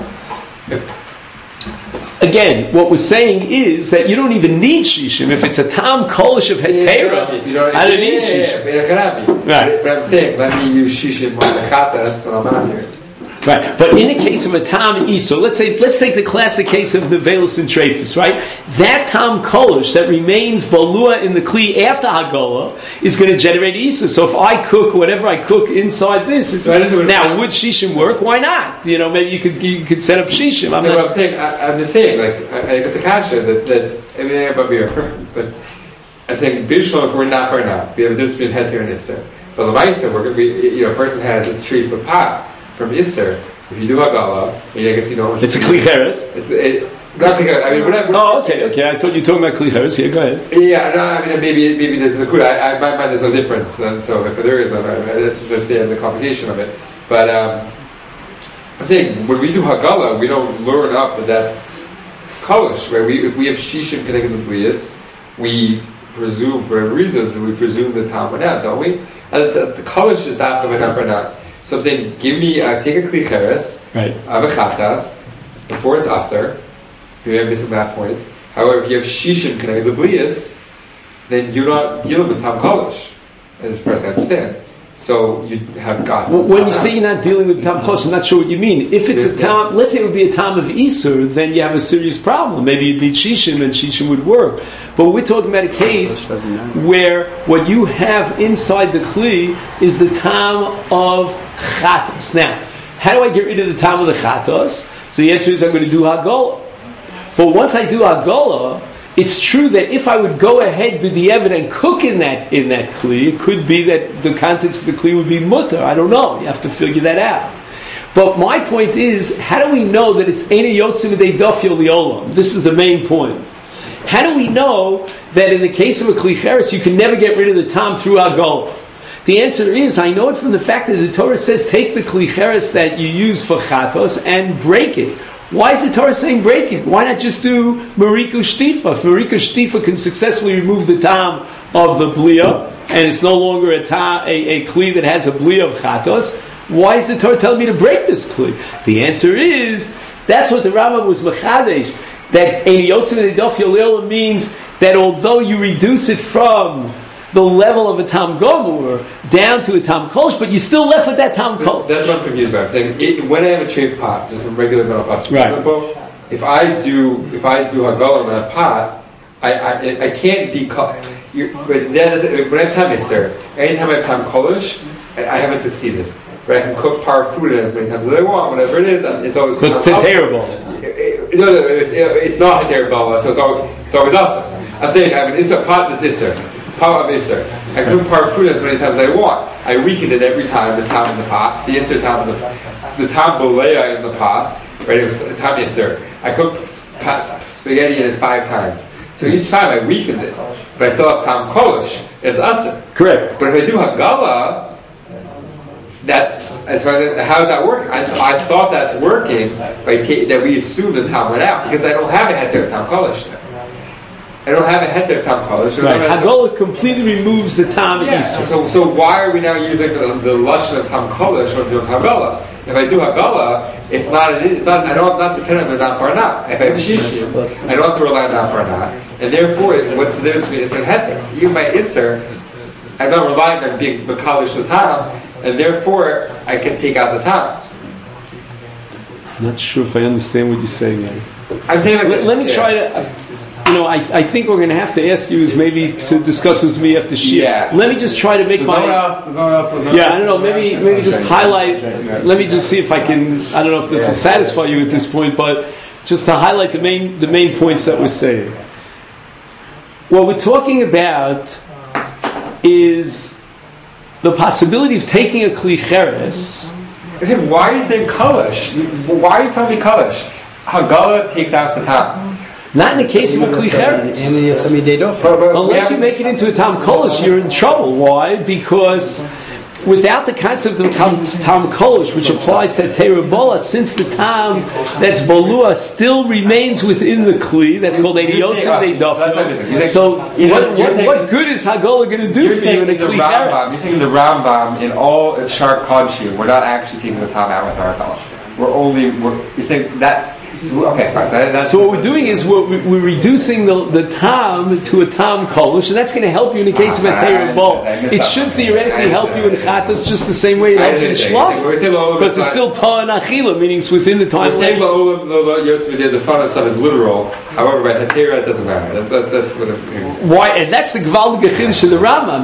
out? Again, what we're saying is that you don't even need shishim. If it's a tam kolish of hetera, I don't need shishim. Right. But I'm saying, let me use shishim on the chatas, so I'm not here. Right, but in the case of a tam iso, let's take the classic case of nevelus and trefus, right? That tam kolish that remains balua in the kli after hagola is going to generate iso. So if I cook whatever I cook inside this, now would shishim work? Why not? Maybe you could set up shishim. I'm just saying, like I get the kasha that I mean, but I'm saying bishul if we're not or not. We have a difference between heter and isser. But the ma'aser, we're going to be, a person has a tree for pot. From Isser, if you do Hagala, I guess you know it's a Kli Cheres. Not to, I mean, whatever. Oh, okay. I thought you were talking about Kli Cheres. Here, go ahead. Yeah, no, I mean, maybe there's a good. I my mind there's no difference, and so if there is, I understand the complication of it. But I'm saying when we do Hagala, we don't learn up that that's Kolish, right? If we have Shishim connected with Blias, we presume for a reason, we presume the Tam went out, don't we? And the Kolish is not going up or not. So I'm saying, take a Kli Cheres, right, of a Chatas, before it's Aser, if you're missing that point. However, if you have Shishim connected with Blias, then you're not dealing with Tam Kolish, as far as I understand. So you have got... when you say you're not dealing with Tam Kolish, I'm not sure what you mean. If it's a Tam, let's say it would be a Tam of Isur, then you have a serious problem. Maybe you'd need Shishim, and Shishim would work. But we're talking about a case where what you have inside the Kli is the Tam of Chatos. Now, how do I get rid of the Tam of the Chatos? So the answer is I'm going to do Hagolah. But once I do Hagolah, It's true that if I would go ahead with the evidence and cook in that kli, it could be that the contents of the kli would be mutter. I don't know. You have to figure that out. But my point is, how do we know that it's Eina Yotzim Midei Dafyo Liolam? This is the main point. How do we know that in the case of a kli cheres, you can never get rid of the tam through Hagol? The answer is, I know it from the fact that the Torah says, take the kli cheres that you use for chatos and break it. Why is the Torah saying break it? Why not just do Marika Shtifa? If Marika Shtifa can successfully remove the tam of the blia, and it's no longer a kli that has a blia of chatos, why is the Torah telling me to break this kli? The answer is, that's what the Rambam was mechadesh, that Eina Yotzim Midei Dafyo Liolam means that although you reduce it from the level of a tam gomur down to a tam kolish, but you still left with that tam kolish. That's what I'm confused about. I'm saying when I have a shaved pot, just a regular metal pot, right. Simple, if I do hagala in a pot, I can't be but that is, when I have tam iser, anytime I have tam kolish, I haven't succeeded. But I can cook par food as many times as I want, whatever it is. It's always because it's terrible. No, it's not terrible. So it's always awesome. I'm saying I have an iser pot that's iser. Power of Isser. I cook par fruit as many times as I want. I weaken it every time, the tam in the pot, the Isser tam in the tam bolea in the pot, right? It was the tam Isser. I cooked spaghetti in it 5 times. So each time I weakened it, but I still have tam kolish. It's Isser. Correct. But if I do Hagala, that's, as far as how does that work? I thought that's working by that we assume the tam went out, because I don't have a heter tam kolish now. I don't have a heter tam kolish. Right. Hagala completely removes the tam. Yeah. So why are we now using the lashon of tam kolish when doing Hagala? If I do Hagala, it's not. I'm not dependent on the Nafarnat. If I have shishim, I don't have to rely on Nafarnat, and therefore, what's the difference between Isser and heter? Even by Isser, I'm not relying on being makalish the tam, and therefore I can take out the tam. I'm not sure if I understand what you're saying. I'm saying let me try to. I think we're going to have to ask you is maybe to discuss this with me after Shia. Yeah. Let me just try to make no one else I don't know. Maybe just highlight. Let me just see if I can. I don't know if this will satisfy you at this point, but just to highlight the main points that we're saying. What we're talking about is the possibility of taking a kli cheres. Why are you saying kolish? Why are you telling me kolish? Hagala takes out the tam. Not in the case of a kli cheres. Unless you make it into a tam kolish, you're in trouble. Why? Because without the concept of tam kolish, which applies to teirabola, since the tam that's bolua still remains within the kli, that's called Eina Yotzim Midei Dafyo. So what good is Hagala going to do for you in a kli cheres? You're saying the Rambam in all its sharp kodshim, we're not actually taking the tam out with our Hagala. You're saying that. Okay, fine. So what we're doing is we're reducing the tam to a tam kolish, and that's going to help you in the case of a teirabola. It should theoretically help you in chatas just the same way it helps in shlom, because it's still ta and achila, meaning it's within the time. We're saying the fun stuff is literal. However, by hetera it doesn't matter. That's what I'm saying. Why? And that's the gewaldige chiddush of the Rambam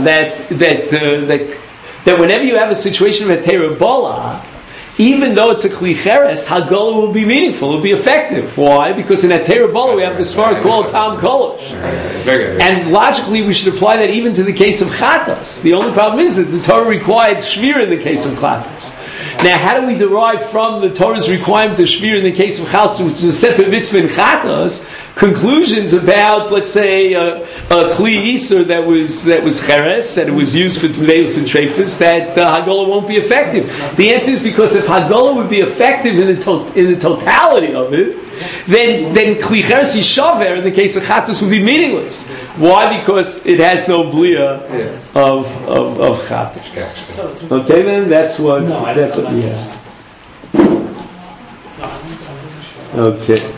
that whenever you have a situation of a teirabola, even though it's a kli cheres, Hagala will be meaningful, it will be effective. Why? Because in that teirabola we have the svara called tam kolish. And logically we should apply that even to the case of chatas. The only problem is that the Torah required shvir in the case of chatas. Now, how do we derive from the Torah's requirement of shvir in the case of chatas, which is a sefer mitzvah in chatas, conclusions about, let's say, a kli iser that was cheres, that it was used for tmedeus and treifus, that Hagala won't be effective? The answer is because if Hagala would be effective in the totality of it, then kli cheres yishaver in the case of chatas would be meaningless. Why? Because it has no blia of chatas. Okay, then that's what we have. Okay.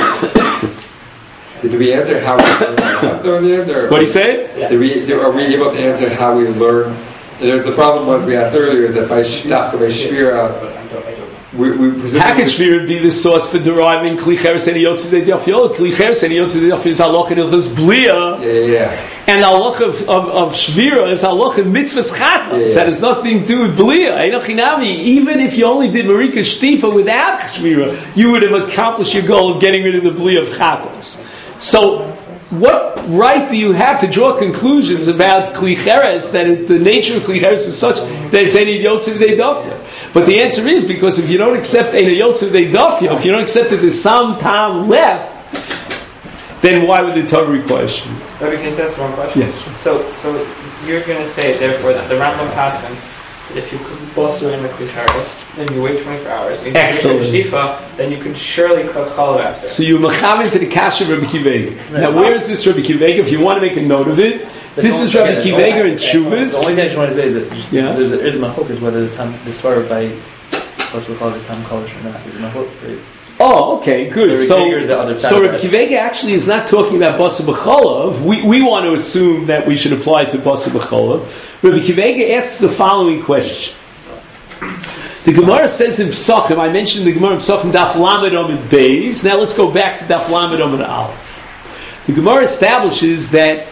Did we answer how we learn? What do you say? Are we able to answer how we learn? There's the problem was we asked earlier is that by shvira, we presume. How can shvira be the source for deriving kli cheres Eina Yotzim Midei Dafyo? Kli cheres Eina Yotzim Midei Dafyo is halacha ilchos blia. Yeah. And halacha of shvira is halacha mitzvahs chatas. That has nothing to do with blia. Even if you only did marika shtifa without shvira, you would have accomplished your goal of getting rid of the blia of chatas. So what right do you have to draw conclusions about Kli Cheres, that the nature of Kli Cheres is such that it's Eina Yotze V'dei Dafya? But the answer is because if you don't accept Eina Yotze V'dei Dafya, if you don't accept that there's some time left, then why would the Torah require Shvira? Rabbi, can I ask one question? Yes. So you're going to say, therefore, that the Rambam passes that if you cook basar in the Kli Cheres, then you wait 24 hours, and you excellent. Shtifa, then you can surely cook chalav after. So you're mechaven to the kasha of Rabbi Akiva Eiger. Now, where is this Rabbi Akiva Eiger? If you want to make a note of it, this is Rabbi Akiva Eiger in Shuvas. The only thing I just want to say is that there's a machlokas whether the svara by basar chalav is tam kolish or not. There's a machlokas. Oh, okay, good. So Rabbi Akiva Eiger actually is not talking about basar b'cholav. We want to assume that we should apply to basar b'cholav. Rabbi Akiva Eiger asks the following question. The Gemara says in Pesachim, I mentioned the Gemara in Pesachim, Daf Lamed Amud Beis. Now let's go back to Daf Lamed Amud Aleph. The Gemara establishes that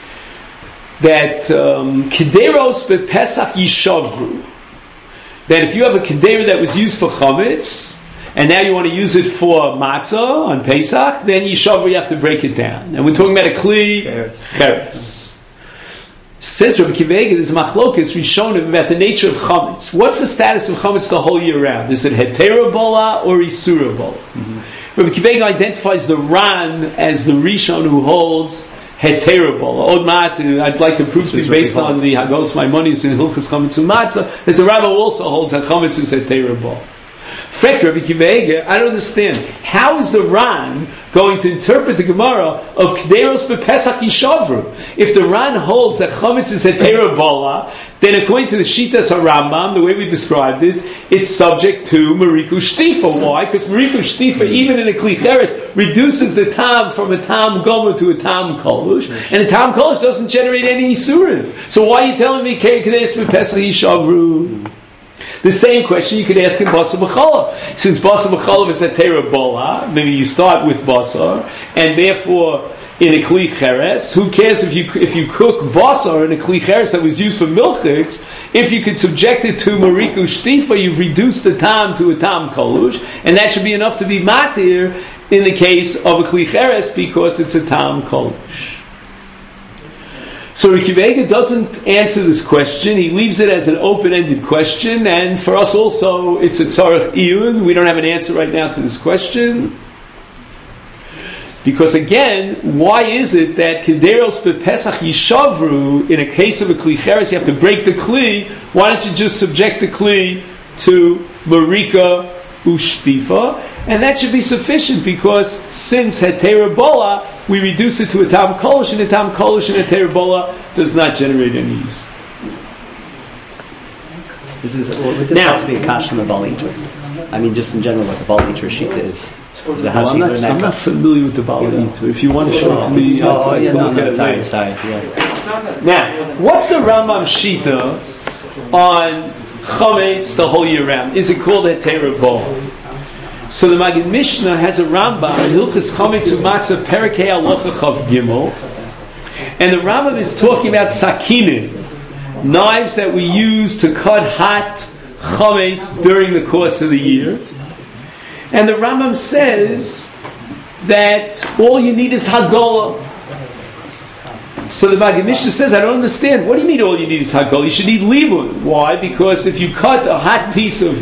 Kederos bePesach Yishavru. That if you have a Kedera that was used for Chametz, and now you want to use it for matzah on Pesach, then Yishavru, you have to break it down. And we're talking about a Kli Cheres. Says Rabbi Akiva Eiger, there's a machlokas Rishonim about the nature of chametz. What's the status of chametz the whole year round? Is it hetera bola or isura bola? Mm-hmm. Rabbi Akiva Eiger identifies the Ran as the Rishon who holds hetera bola. Od mat, I'd like to prove to you based on the Hagos Maimonides in Hilchos Chametz Umatzah that the Rambam also holds that chametz is hetera bola. Fact, Rabbi Akiva Eiger, I don't understand. How is the Ran going to interpret the Gemara of Kederos bePesach Yishavru? If the Ran holds that Chametz is hetera bola, then according to the Shitas HaRambam, the way we described it, it's subject to Mariku Shtifa. Why? Because Mariku Shtifa, even in a Kli Cheres, reduces the tam from a tam gomer to a tam kolush, and a tam kolush doesn't generate any isurim. So why are you telling me Kederos bePesach Yishavru? The same question you could ask in basar b'cholav. Since basar b'cholav is a hetera bola, maybe you start with basar, and therefore in a Kli Cheres, who cares if you cook basar in a Kli Cheres that was used for milchiks? If you could subject it to Mariku Shtifa, you've reduced the tam to a tam kolush, and that should be enough to be matir in the case of a Kli Cheres because it's a tam kolush. So Rabbi Akiva Eiger doesn't answer this question. He leaves it as an open-ended question, and for us also, it's a tzarech iyun. We don't have an answer right now to this question. Because again, why is it that Kederos bePesach Yishavru, in a case of a Kli Cheres, you have to break the Kli? Why don't you just subject the Kli to Marika Ushtifa? And that should be sufficient because since hetera bola, we reduce it to a tam kolish, and a tam kolish and hetera bola does not generate any use. This has to be a kash on the Baal Eater. I mean, just in general, what the Baal Eater shita is. I'm not familiar with the Baal Eater. If you want to show it to me, sorry. Yeah. Now, what's the Rambam shita on chametz the whole year round? Is it called hetera bola? So the Maggid Mishnah has a Rambam in Hilchos Chametz Umatzah Perikei Halacha Chav Gimel, and the Rambam is talking about sakinim, knives that we use to cut hot chametz during the course of the year. And the Rambam says that all you need is hagolah. So the Maggid Mishnah says, I don't understand. What do you mean all you need is hagolah? You should need libun. Why? Because if you cut a hot piece of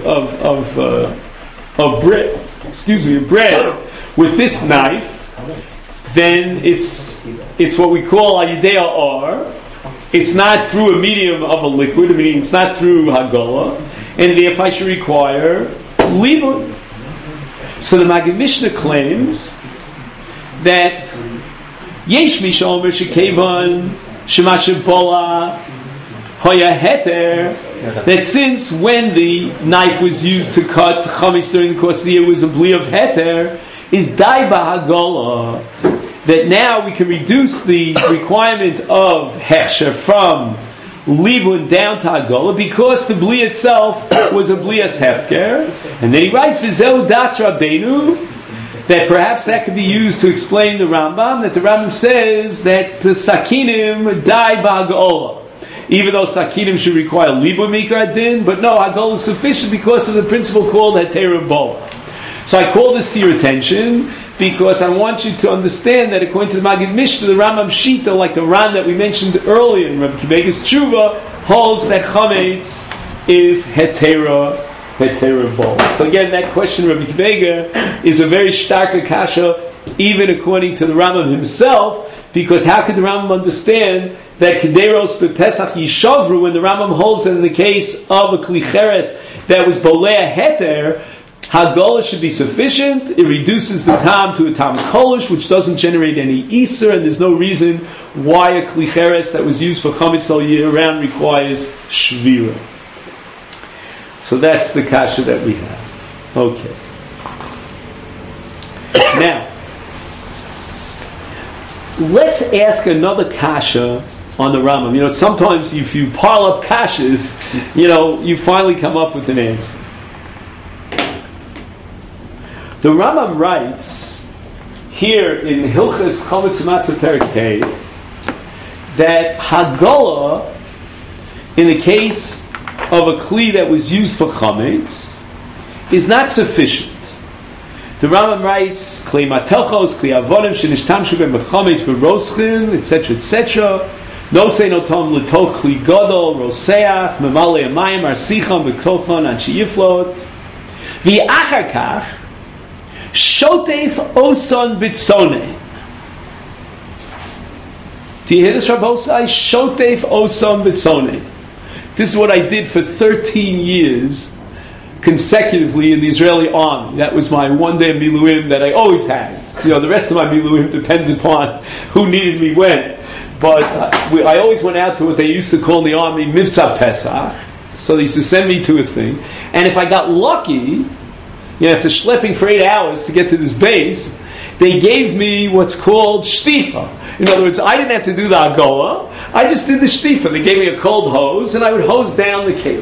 bread with this knife, then it's what we call a yidea or. It's not through a medium of a liquid, meaning it's not through hagolah, and therefore I should require libun. So the Maggid Mishnah claims that yesh mishomer shekevan shemashe bola hoya heter, that since when the knife was used to cut chametz during the course of the year was a bli of heter, is dai b'hagolah, that now we can reduce the requirement of hechsher from libun down to hagolah because the bli itself was a blias hefker. And then he writes v'zeu das Rabbeinu, that perhaps that could be used to explain the Rambam, that the Rambam says that the sakinim dai b'hagolah, even though sakinim should require libun mikra din, but no, hagolah is sufficient because of the principle called hetera bola. So I call this to your attention because I want you to understand that according to the Magid Mishnah, the Rambam Shita, like the Ran that we mentioned earlier in Rabbi Kivega's Tshuva, holds that chametz is hetera bol. So again, that question, Rabbi Kivega, is a very stark kasha, even according to the Rambam himself, because how could the Rambam understand that Kederos bePesach Yishavru, when the Rambam holds that in the case of a Kli Cheres that was Bolea Heter, Hagolah should be sufficient. It reduces the Tam to a Tam Kolish, which doesn't generate any Iser, and there's no reason why a Kli Cheres that was used for Chametz all year round requires Shvira. So that's the kasha that we have. Okay. Now, let's ask another kasha on the Rambam. You know, sometimes if you pile up kashas, you know, you finally come up with an answer. The Rambam writes here in Hilchas Chametz Matzah Perek Hey that Hagolah, in the case of a kli that was used for chametz, is not sufficient. The Rambam writes Klei Matelchos, Klei Avonim Shenishtamshu Ben B'chametz B'roschim, etc., etc. No say no tom l'toch Kli Gadol Roseach Memalei Amayim Arsicham B'Kolchon Anshi Yiflot V'Achar Kach Shotef Oson B'Tzonei. Do you hear this, Rabbosai? Shotef Oson B'Tzonei. This is what I did for 13 years consecutively in the Israeli army. That was my one-day miluim that I always had. You know, the rest of my miluim depended upon who needed me when. But I always went out to what they used to call in the army Mivtza Pesach. So they used to send me to a thing. And if I got lucky, you know, after schlepping for 8 hours to get to this base, they gave me what's called shtifa. In other words, I didn't have to do the agola. I just did the shtifa. They gave me a cold hose, and I would hose down the keli.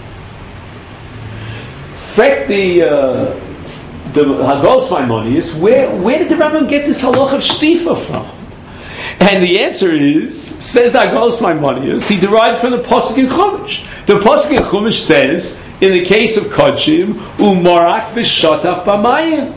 Frek the Hagos Maimonides, where did the Rambam get this halach of shtifa from? And the answer is, says Hagos Maimonides, he derived from the Pasuk in Chumash. The Pasuk in Chumash says, in the case of Kodshim, u'morak v'shotaf b'mayim.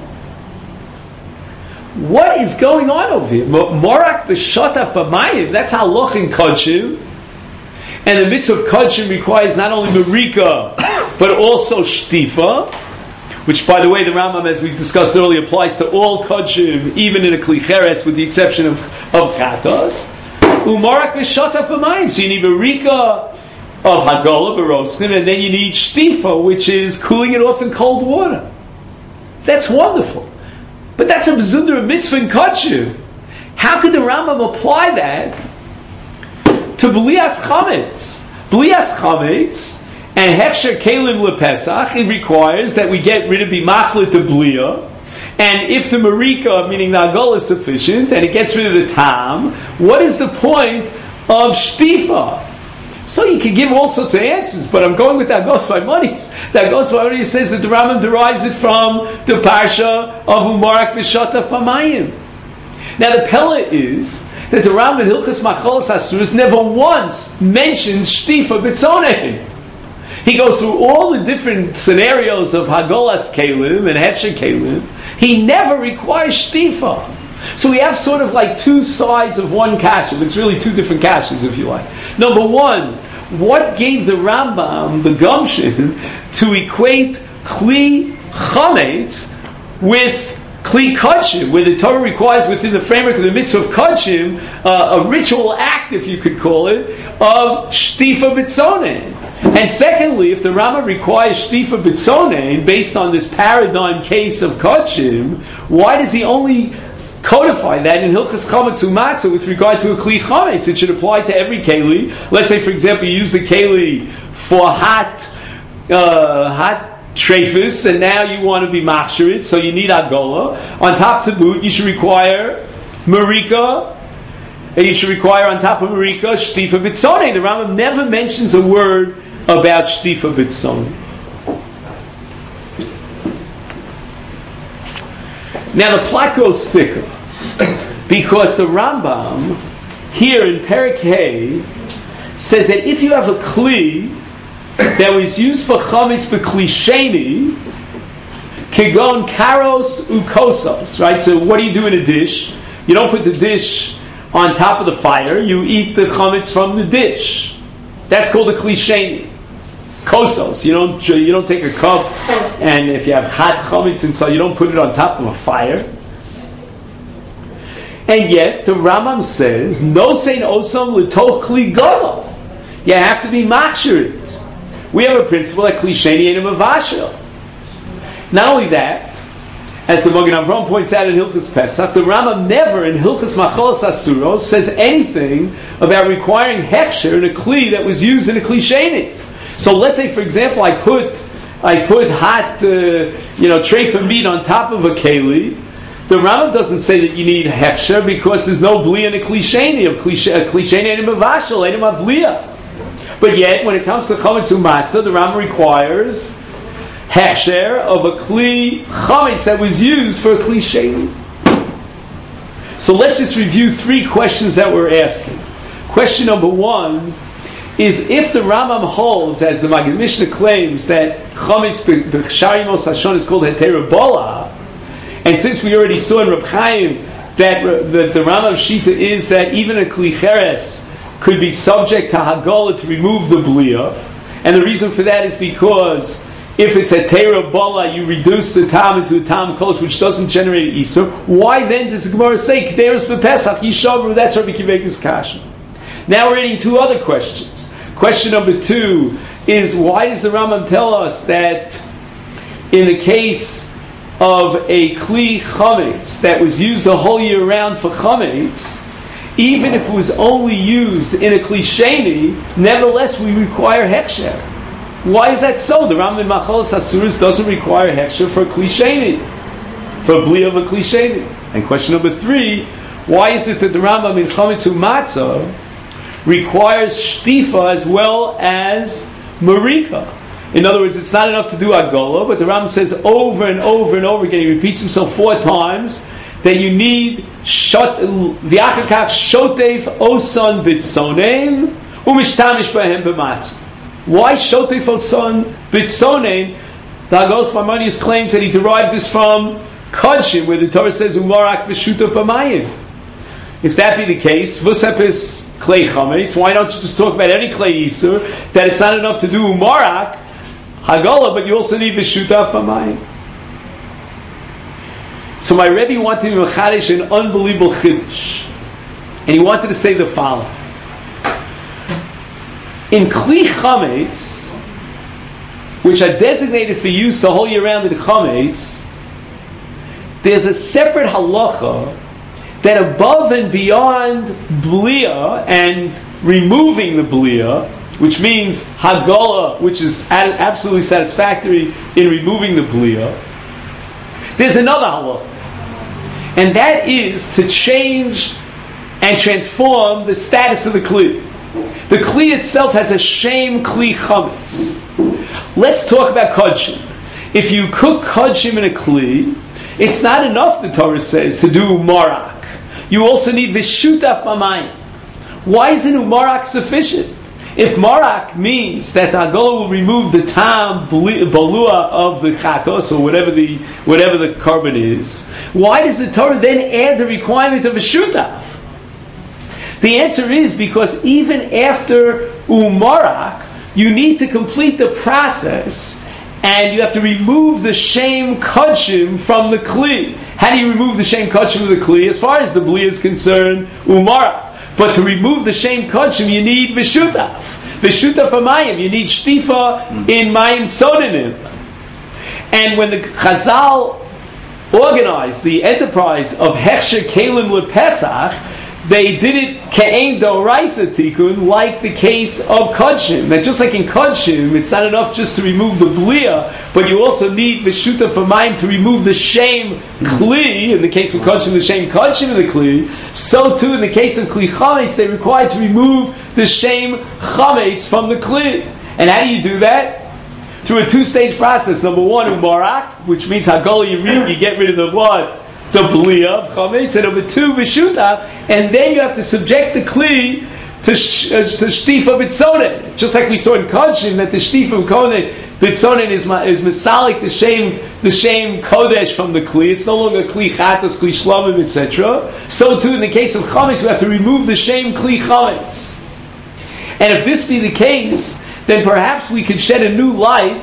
What is going on over here? Morak b'shotaf b'mayim, that's halach in Kodshim. And the mitzvah of Kodshim requires not only marika, but also shtifa, which, by the way, the Rambam, as we discussed earlier, applies to all Kodshim, even in a Kli Cheres, with the exception of Chatos. Umarak v'shotaf b'mayim. So you need marika of Hagolah b'rosnim, and then you need shtifa, which is cooling it off in cold water. That's wonderful. But that's a b'zundra mitzvah in Kodshim. How could the Rambam apply that to B'lias Chametz? B'lias Chametz and Hechsher Kelim LePesach, it requires that we get rid of B'machlit the B'liah, and if the Marika, meaning the Agol, is sufficient, and it gets rid of the Tam, what is the point of Shtifa? So you can give all sorts of answers, but I'm going with the Agos Maimonides. The Agos Maimonides says that the Rambam derives it from the Parsha of Umarak V'Shotaf B'mayim. Now the Pella is that the Rambam in Hilchas Macholas Asuros never once mentions Shtifa B'Tzonei. He goes through all the different scenarios of Hagolas Kelim and Hechsher Kelim. He never requires Shtifa. So we have sort of like two sides of one kasha. It's really two different kashas, if you like. Number one, what gave the Rambam the gumption to equate Kli Chametz with Kli Kodshim, where the Torah requires within the framework of the mitzvah of Kodshim a ritual act, if you could call it, of Shtifa B'Tzonei. And secondly, if the Rambam requires Shtifa B'Tzonei based on this paradigm case of Kodshim, why does he only codify that in Hilchas Chametz Umatzah with regard to a Kli Chametz? It should apply to every keli. Let's say, for example, you use the keli for hot treifus, and now you want to be machsherit, so you need agola. On top to boot, you should require marika, and you should require on top of marika shtifa b'tzonei. The Rambam never mentions a word about shtifa b'tzonei. Now the plot goes thicker, because the Rambam here in Perek Hey says that if you have a kli that was used for chametz b'kli sheni, Kigon karos ukosos, right? So what do you do in a dish? You don't put the dish on top of the fire. You eat the chametz from the dish. That's called a kli sheni. Kosos. You don't take a cup, and if you have hot chametz inside, you don't put it on top of a fire. And yet the Rambam says, no sein osam l'toch kli gadol. You have to be machshered. We have a principle that kli sheni ain't a mavashel. Not only that, as the Magen Avraham points out in Hilchos Pesach, the Rambam never in Hilchos Macholos Asuros says anything about requiring hechsher in a kli that was used in a kli sheni. So let's say, for example, I put hot, treifa meat on top of a keli. The Rambam doesn't say that you need hechsher because there's no bli in a kli sheni. A kli sheni ain't a mavashel, ain't a mavliya. But yet, when it comes to chametz u'matzah, the Rambam requires hechsher of a kli chametz that was used for a kli sheni. So let's just review 3 questions that we're asking. Question number 1 is, if the Rambam holds, as the Maggid Mishnah claims, that chametz b'chshar yemos hashon is called hetera bola, and since we already saw in Reb Chaim that the Rambam Shita is that even a kli cheres could be subject to Hagolah to remove the bliya, and the reason for that is because if it's a Teira Bala, you reduce the Tam into a Tam Kosh, which doesn't generate Isur. Why then does the Gemara say K'deres b'Pesach Yishavru? That's Rabbi Akiva's kasha. Now we're getting 2 other questions. Question number 2 is, why does the Rambam tell us that in the case of a Kli Chametz that was used the whole year round for Chametz, even if it was only used in a Kli Sheni, nevertheless we require Hechsher? Why is that so? The Rambam in Macholos Asuros doesn't require Hechsher for a Kli Sheni, for a Bli of a Kli Sheni. And question number 3, why is it that the Rambam in Chametz u'Matzah requires Shtifa as well as Marika? In other words, it's not enough to do Agola, but the Rambam says over and over and over again, he repeats himself 4 times, that you need V'achakach Shotef Osan Bitzonein U'mishtamish Bahem B'matzah. Why Shotef Osan Bitzonein? The Hagos Maimonides claims that he derived this from Kodshim, where the Torah says Umarak V'shutaf B'mayim. If that be the case, V'sepis Klei Chametz, why don't you just talk about any Klei Yisur, that it's not enough to do Umarak Hagolah, but you also need V'shutaf B'mayim. So my Rebbe wanted to mechadish an unbelievable chiddush, and he wanted to say the following: in Kli Chametz, which are designated for use the whole year round in Chametz, there's a separate halacha that above and beyond Bliya and removing the Bliya, which means Hagolah, which is absolutely satisfactory in removing the Bliya, there's another halacha, and that is to change and transform the status of the Kli. The Kli itself has a shame Kli Chametz. Let's talk about Kodshim. If you cook Kodshim in a Kli, it's not enough, the Torah says, to do Umarak. You also need V'shutaf B'mayim. Why isn't Umarak sufficient? If Marak means that the Hagolah will remove the Tam Balua of the Chatos, or whatever the carbon is, why does the Torah then add the requirement of a Shutaf? The answer is because even after Umarak, you need to complete the process, and you have to remove the Shem Kodshim from the Kli. How do you remove the Shem Kodshim from the Kli? As far as the Bli is concerned, Umarak. But to remove the Shem Kodshim, you need V'shutaf. V'shutaf B'mayim. You need Shtifa in Mayim Tzodanim. And when the Chazal organized the enterprise of Hechsher Kelim LePesach, they did it Ke'en D'Oraisa Tikkun, like the case of Kodshim. That just like in Kodshim, it's not enough just to remove the Bliya, but you also need V'shutaf B'mayim to remove the Shem Kli. In the case of Kodshim, the Shem Kodshim in the Kli. So too in the case of Kli Chametz, they require to remove the Shem Chametz from the Kli. And how do you do that? Through a 2-stage process. Number 1, Umarak, which means Hagolah, you get rid of the what? The Bliya of Chametz. And number 2, V'shutaf. And then you have to subject the Kli to shtifa bitzonen. Just like we saw in Kodshim, that the shtifa bitzonen is misalik, the shame kodesh from the kli. It's no longer kli chatos, kli shlamim, etc. So too in the case of chametz, we have to remove the shame kli chametz. And if this be the case, then perhaps we could shed a new light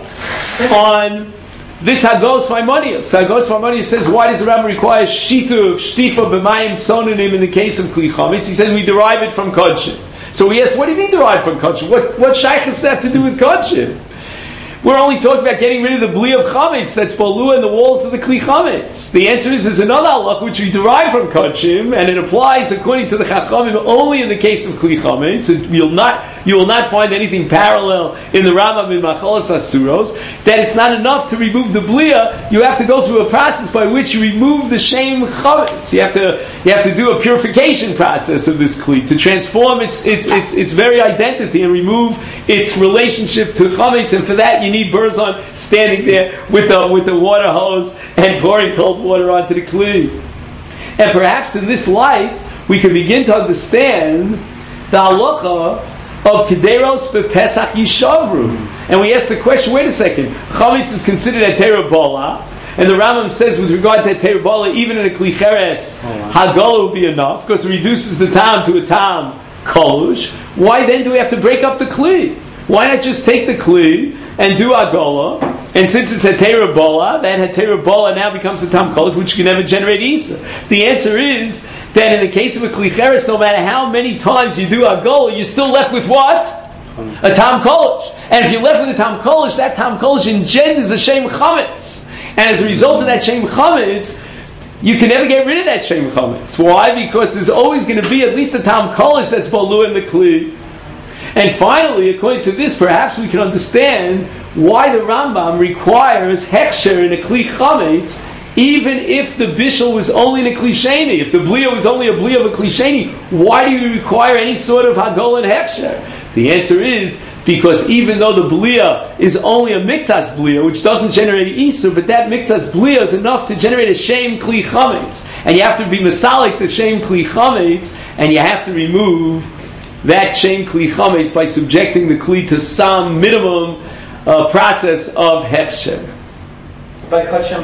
on this Hagos Maimonides. Hagos Maimonides says, why does the Rambam require shtifa b'mayim tzonenim in the case of kli chametz? He says we derive it from kodshim. So we asked, what do you mean derived from kodshim? What shaykhs have to do with kodshim? We're only talking about getting rid of the bli of chametz that's balua in the walls of the kli chametz. The answer is there's another halach which we derive from kodshim, and it applies according to the chachamim only in the case of kli chametz. You will not find anything parallel in the Rambam in Machalas Asuros. That it's not enough to remove the blia. You have to go through a process by which you remove the shame chametz. You have to do a purification process of this kli to transform its very identity and remove its relationship to chametz. And for that you need Berzon standing there with the water hose and pouring cold water onto the kli. And perhaps in this light we can begin to understand the halacha of Kederos bePesach Yishavru. And we ask the question, wait a second, chametz is considered a terabola, and the Rambam says with regard to a terabola, even in a kli cheres, hagola will be enough, because it reduces the tam to a tam kolush. Why then do we have to break up the kli? Why not just take the kli and do agola? And since it's a terabola, that terabola now becomes a tam kolush, which can never generate isa. The answer is that in the case of a kli cheres, no matter how many times you do agola, you're still left with what? A tam kolish. And if you're left with a tam kolish, that tam kolish engenders a shem chametz. And as a result of that shem chametz, you can never get rid of that shem chametz. Why? Because there's always going to be at least a tam kolish that's balu in the kli. And finally, according to this, perhaps we can understand why the Rambam requires hechsher in a kli chametz, even if the bishul was only in a kli sheni. If the blia was only a blia of a kli sheni, why do you require any sort of hagol and hechsher? The answer is because even though the blia is only a miktas blia, which doesn't generate isur, but that miktas blia is enough to generate a shem kli chametz, and you have to be masalik the shem kli chametz, and you have to remove that shem kli chametz by subjecting the kli to some minimum process of hechsher. By kachim,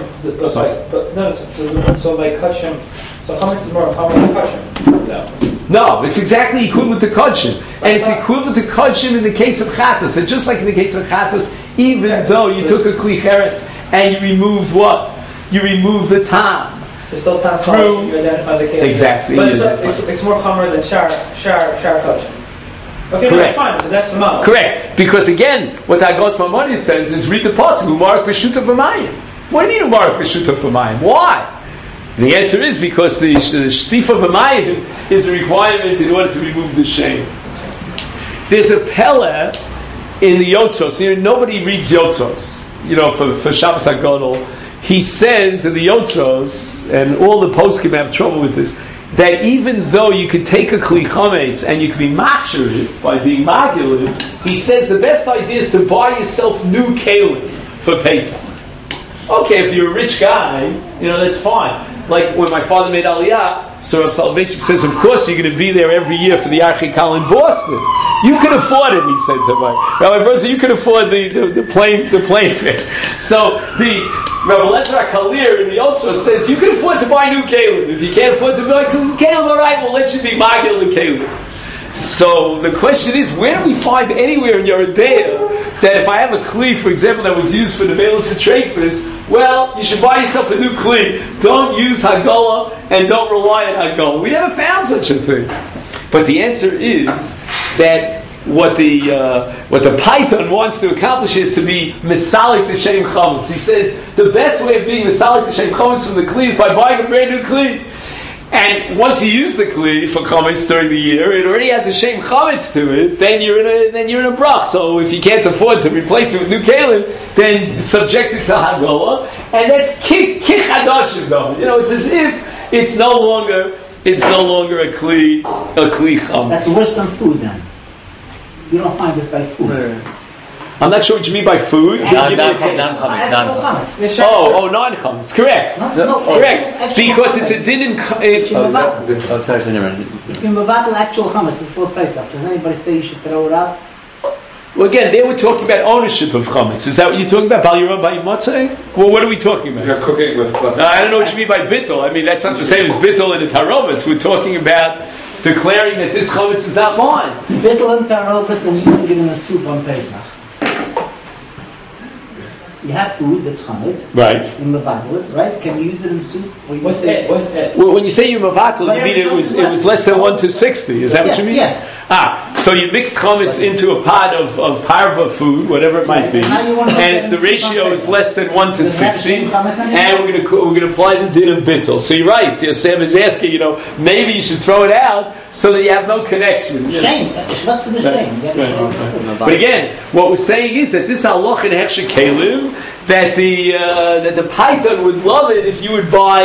so by kachim, so chametz is more common than kachim. No, it's exactly equivalent to kodshim, and it's equivalent to kodshim in the case of chatos. And just like in the case of chatos, even though you took a kli cheres and you removed what? You removed the tam. There's still tam through. You identify the case. Exactly. But it's more common than shar kachim. Okay, no, that's fine. That's the model. Correct. Because again, what Hagos Maimonides says is read the pasuk u'marek b'shuta b'mayim. What do you mean u'marek b'shuta b'mayim? Why? And the answer is because the shtifa b'mayim is a requirement in order to remove the shame. There's a pella in the Yotzos. Nobody reads Yotzos. For Shabbos HaGadol, he says in the Yotzos, and all the poskim have trouble with this, that even though you could take a kli chametz and you could be machsher by being magulid, he says the best idea is to buy yourself new kelim for Pesach. Okay, if you're a rich guy, that's fine. Like when my father made Aliyah, so Rav Soloveitchik says, of course you're going to be there every year for the Archikal in Boston. You can afford it, he said to Rabbi Berzer, you can afford the plane fare. So the Rabbi Lezer HaKalir in the Yotzos says, you can afford to buy new kelim. If you can't afford to buy new kelim, all right, we'll let you be magil and kelim. So the question is, where do we find anywhere in Yoreh De'ah that if I have a kli, for example, that was used for the Veilus and Treifus, well, you should buy yourself a new kli. Don't use Hagolah and don't rely on Hagolah. We never found such a thing. But the answer is that what the Python wants to accomplish is to be Misalik the Shem Chametz. He says the best way of being Misalik the Shem Chametz from the kli is by buying a brand new kli. And once you use the kli for chametz during the year, it already has a shem chametz to it. Then you're in a brach. So if you can't afford to replace it with new kelim, then subject it to hagolah, and that's kich hadashim though. It's as if it's no longer a kli chametz. That's worse than food then. You don't find this by food. I'm not sure what you mean by food. Non-chametz. Oh, non-chametz. Correct. Correct. Because it's a din in. Sorry, never mind. If you mevatel actual chametz before Pesach, does anybody say you should throw it out? Well, again, they were talking about ownership of chametz. Is that what you're talking about? Bal Yeron, Bal Yimatzeh? Well, what are we talking about? You're cooking with plus. I don't know what you mean by bittul. I mean, that's not the same as bittul in the taromas. We're talking about declaring that this chametz is not mine. Bittul and tarobas and using it in a soup on Pesach. You have food that's chametz. Right. You mevatel it, right? Can you use it in soup? Or you What's say, it? What's it? Well, when you say you mavatal, you mean it was less than 1 to 60. Is that what you mean? Yes. So you mixed chametz into a pot of parva food, whatever it might be, And now you want to and the put it in ratio soup is less than 1 to Does it have 60, shame chametz on it? and we're going to apply the din of bittul. So you're right. Sam is asking, maybe you should throw it out so that you have no connection. shame. That's for the shame. You have to show it. But again, what we're saying is that this halach in Hechsher Kelim, that the python would love it if you would buy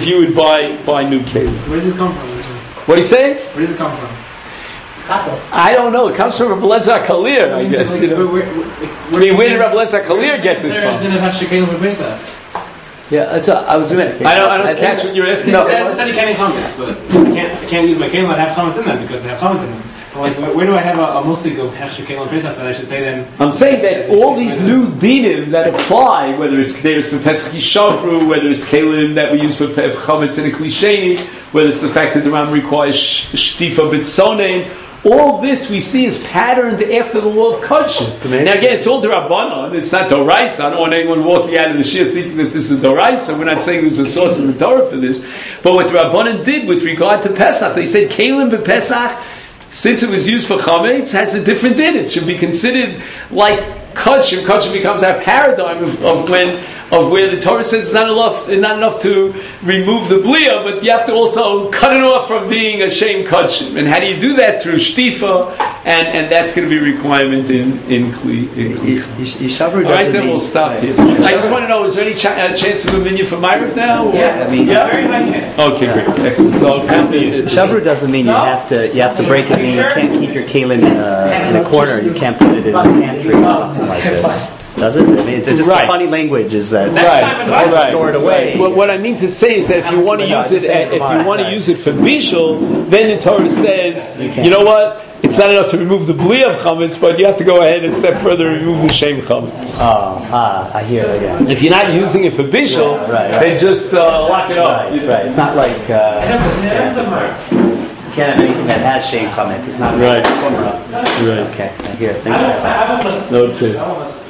new kelim. Where does it come from? What do you say? Where does it come from? Chatos. I don't know. It comes from Rabbi Lezer Kalir, I guess. I mean, where did Rabbi Lezer Kalir get this from? Didn't have shekelim for Pesach. Yeah, that's what I was going to. I don't catch what you're asking. It said you can't eat chametz, but I can't use my kelim that have chametz in them because they have chametz in them. Like, where do I have a musig of Hechsher Kelim Pesach that I should say then? I'm saying that all these new dinim that apply, whether it's Kederis for Pesach Yishavru, whether it's Kelim that we use for Chametz and a Klisheni, whether it's the fact that the Ram requires Shtifa B'tzonein, all this we see is patterned after the law of Kodshim. Now again, it's all D'Rabbanan, it's not Doraisa. I don't want anyone walking out of the shir thinking that this is Doraisa. We're not saying there's a source in the Torah for this. But what the Rabbanan did with regard to Pesach, they said Kelim B'Pesach, since it was used for chametz, has a different din. It should be considered like kodshim. Kodshim becomes our paradigm of where the Torah says it's not enough to remove the bliya, but you have to also cut it off from being a shame kodshim. And how do you do that? Through shtifa, and that's going to be a requirement in Kli. Yishavru All right, doesn't then mean. we'll stop here. I just want to know: is there any chance of a minyan for Ma'ariv now? Or? Yeah, I mean, very high chance. Okay, great, excellent. So I'll count for you. Shavru doesn't mean you have to break it. Meaning you can't keep your kelim in a corner. You can't put it in a pantry or something like this. Does it? I mean, it's just Right. a funny language. Is that Right. to store it away? Well, what I mean to say is that if you want to use it, for bishul, then the Torah says, you know what? It's not enough to remove the bli of chametz, but you have to go ahead and step further and remove the shame chametz. I hear it again. If you're not using it for bishul, then just lock it up. Right. It's not like you can't have anything that has shame chametz. It's not Right. Right. Okay. I hear it. Thanks for that. No,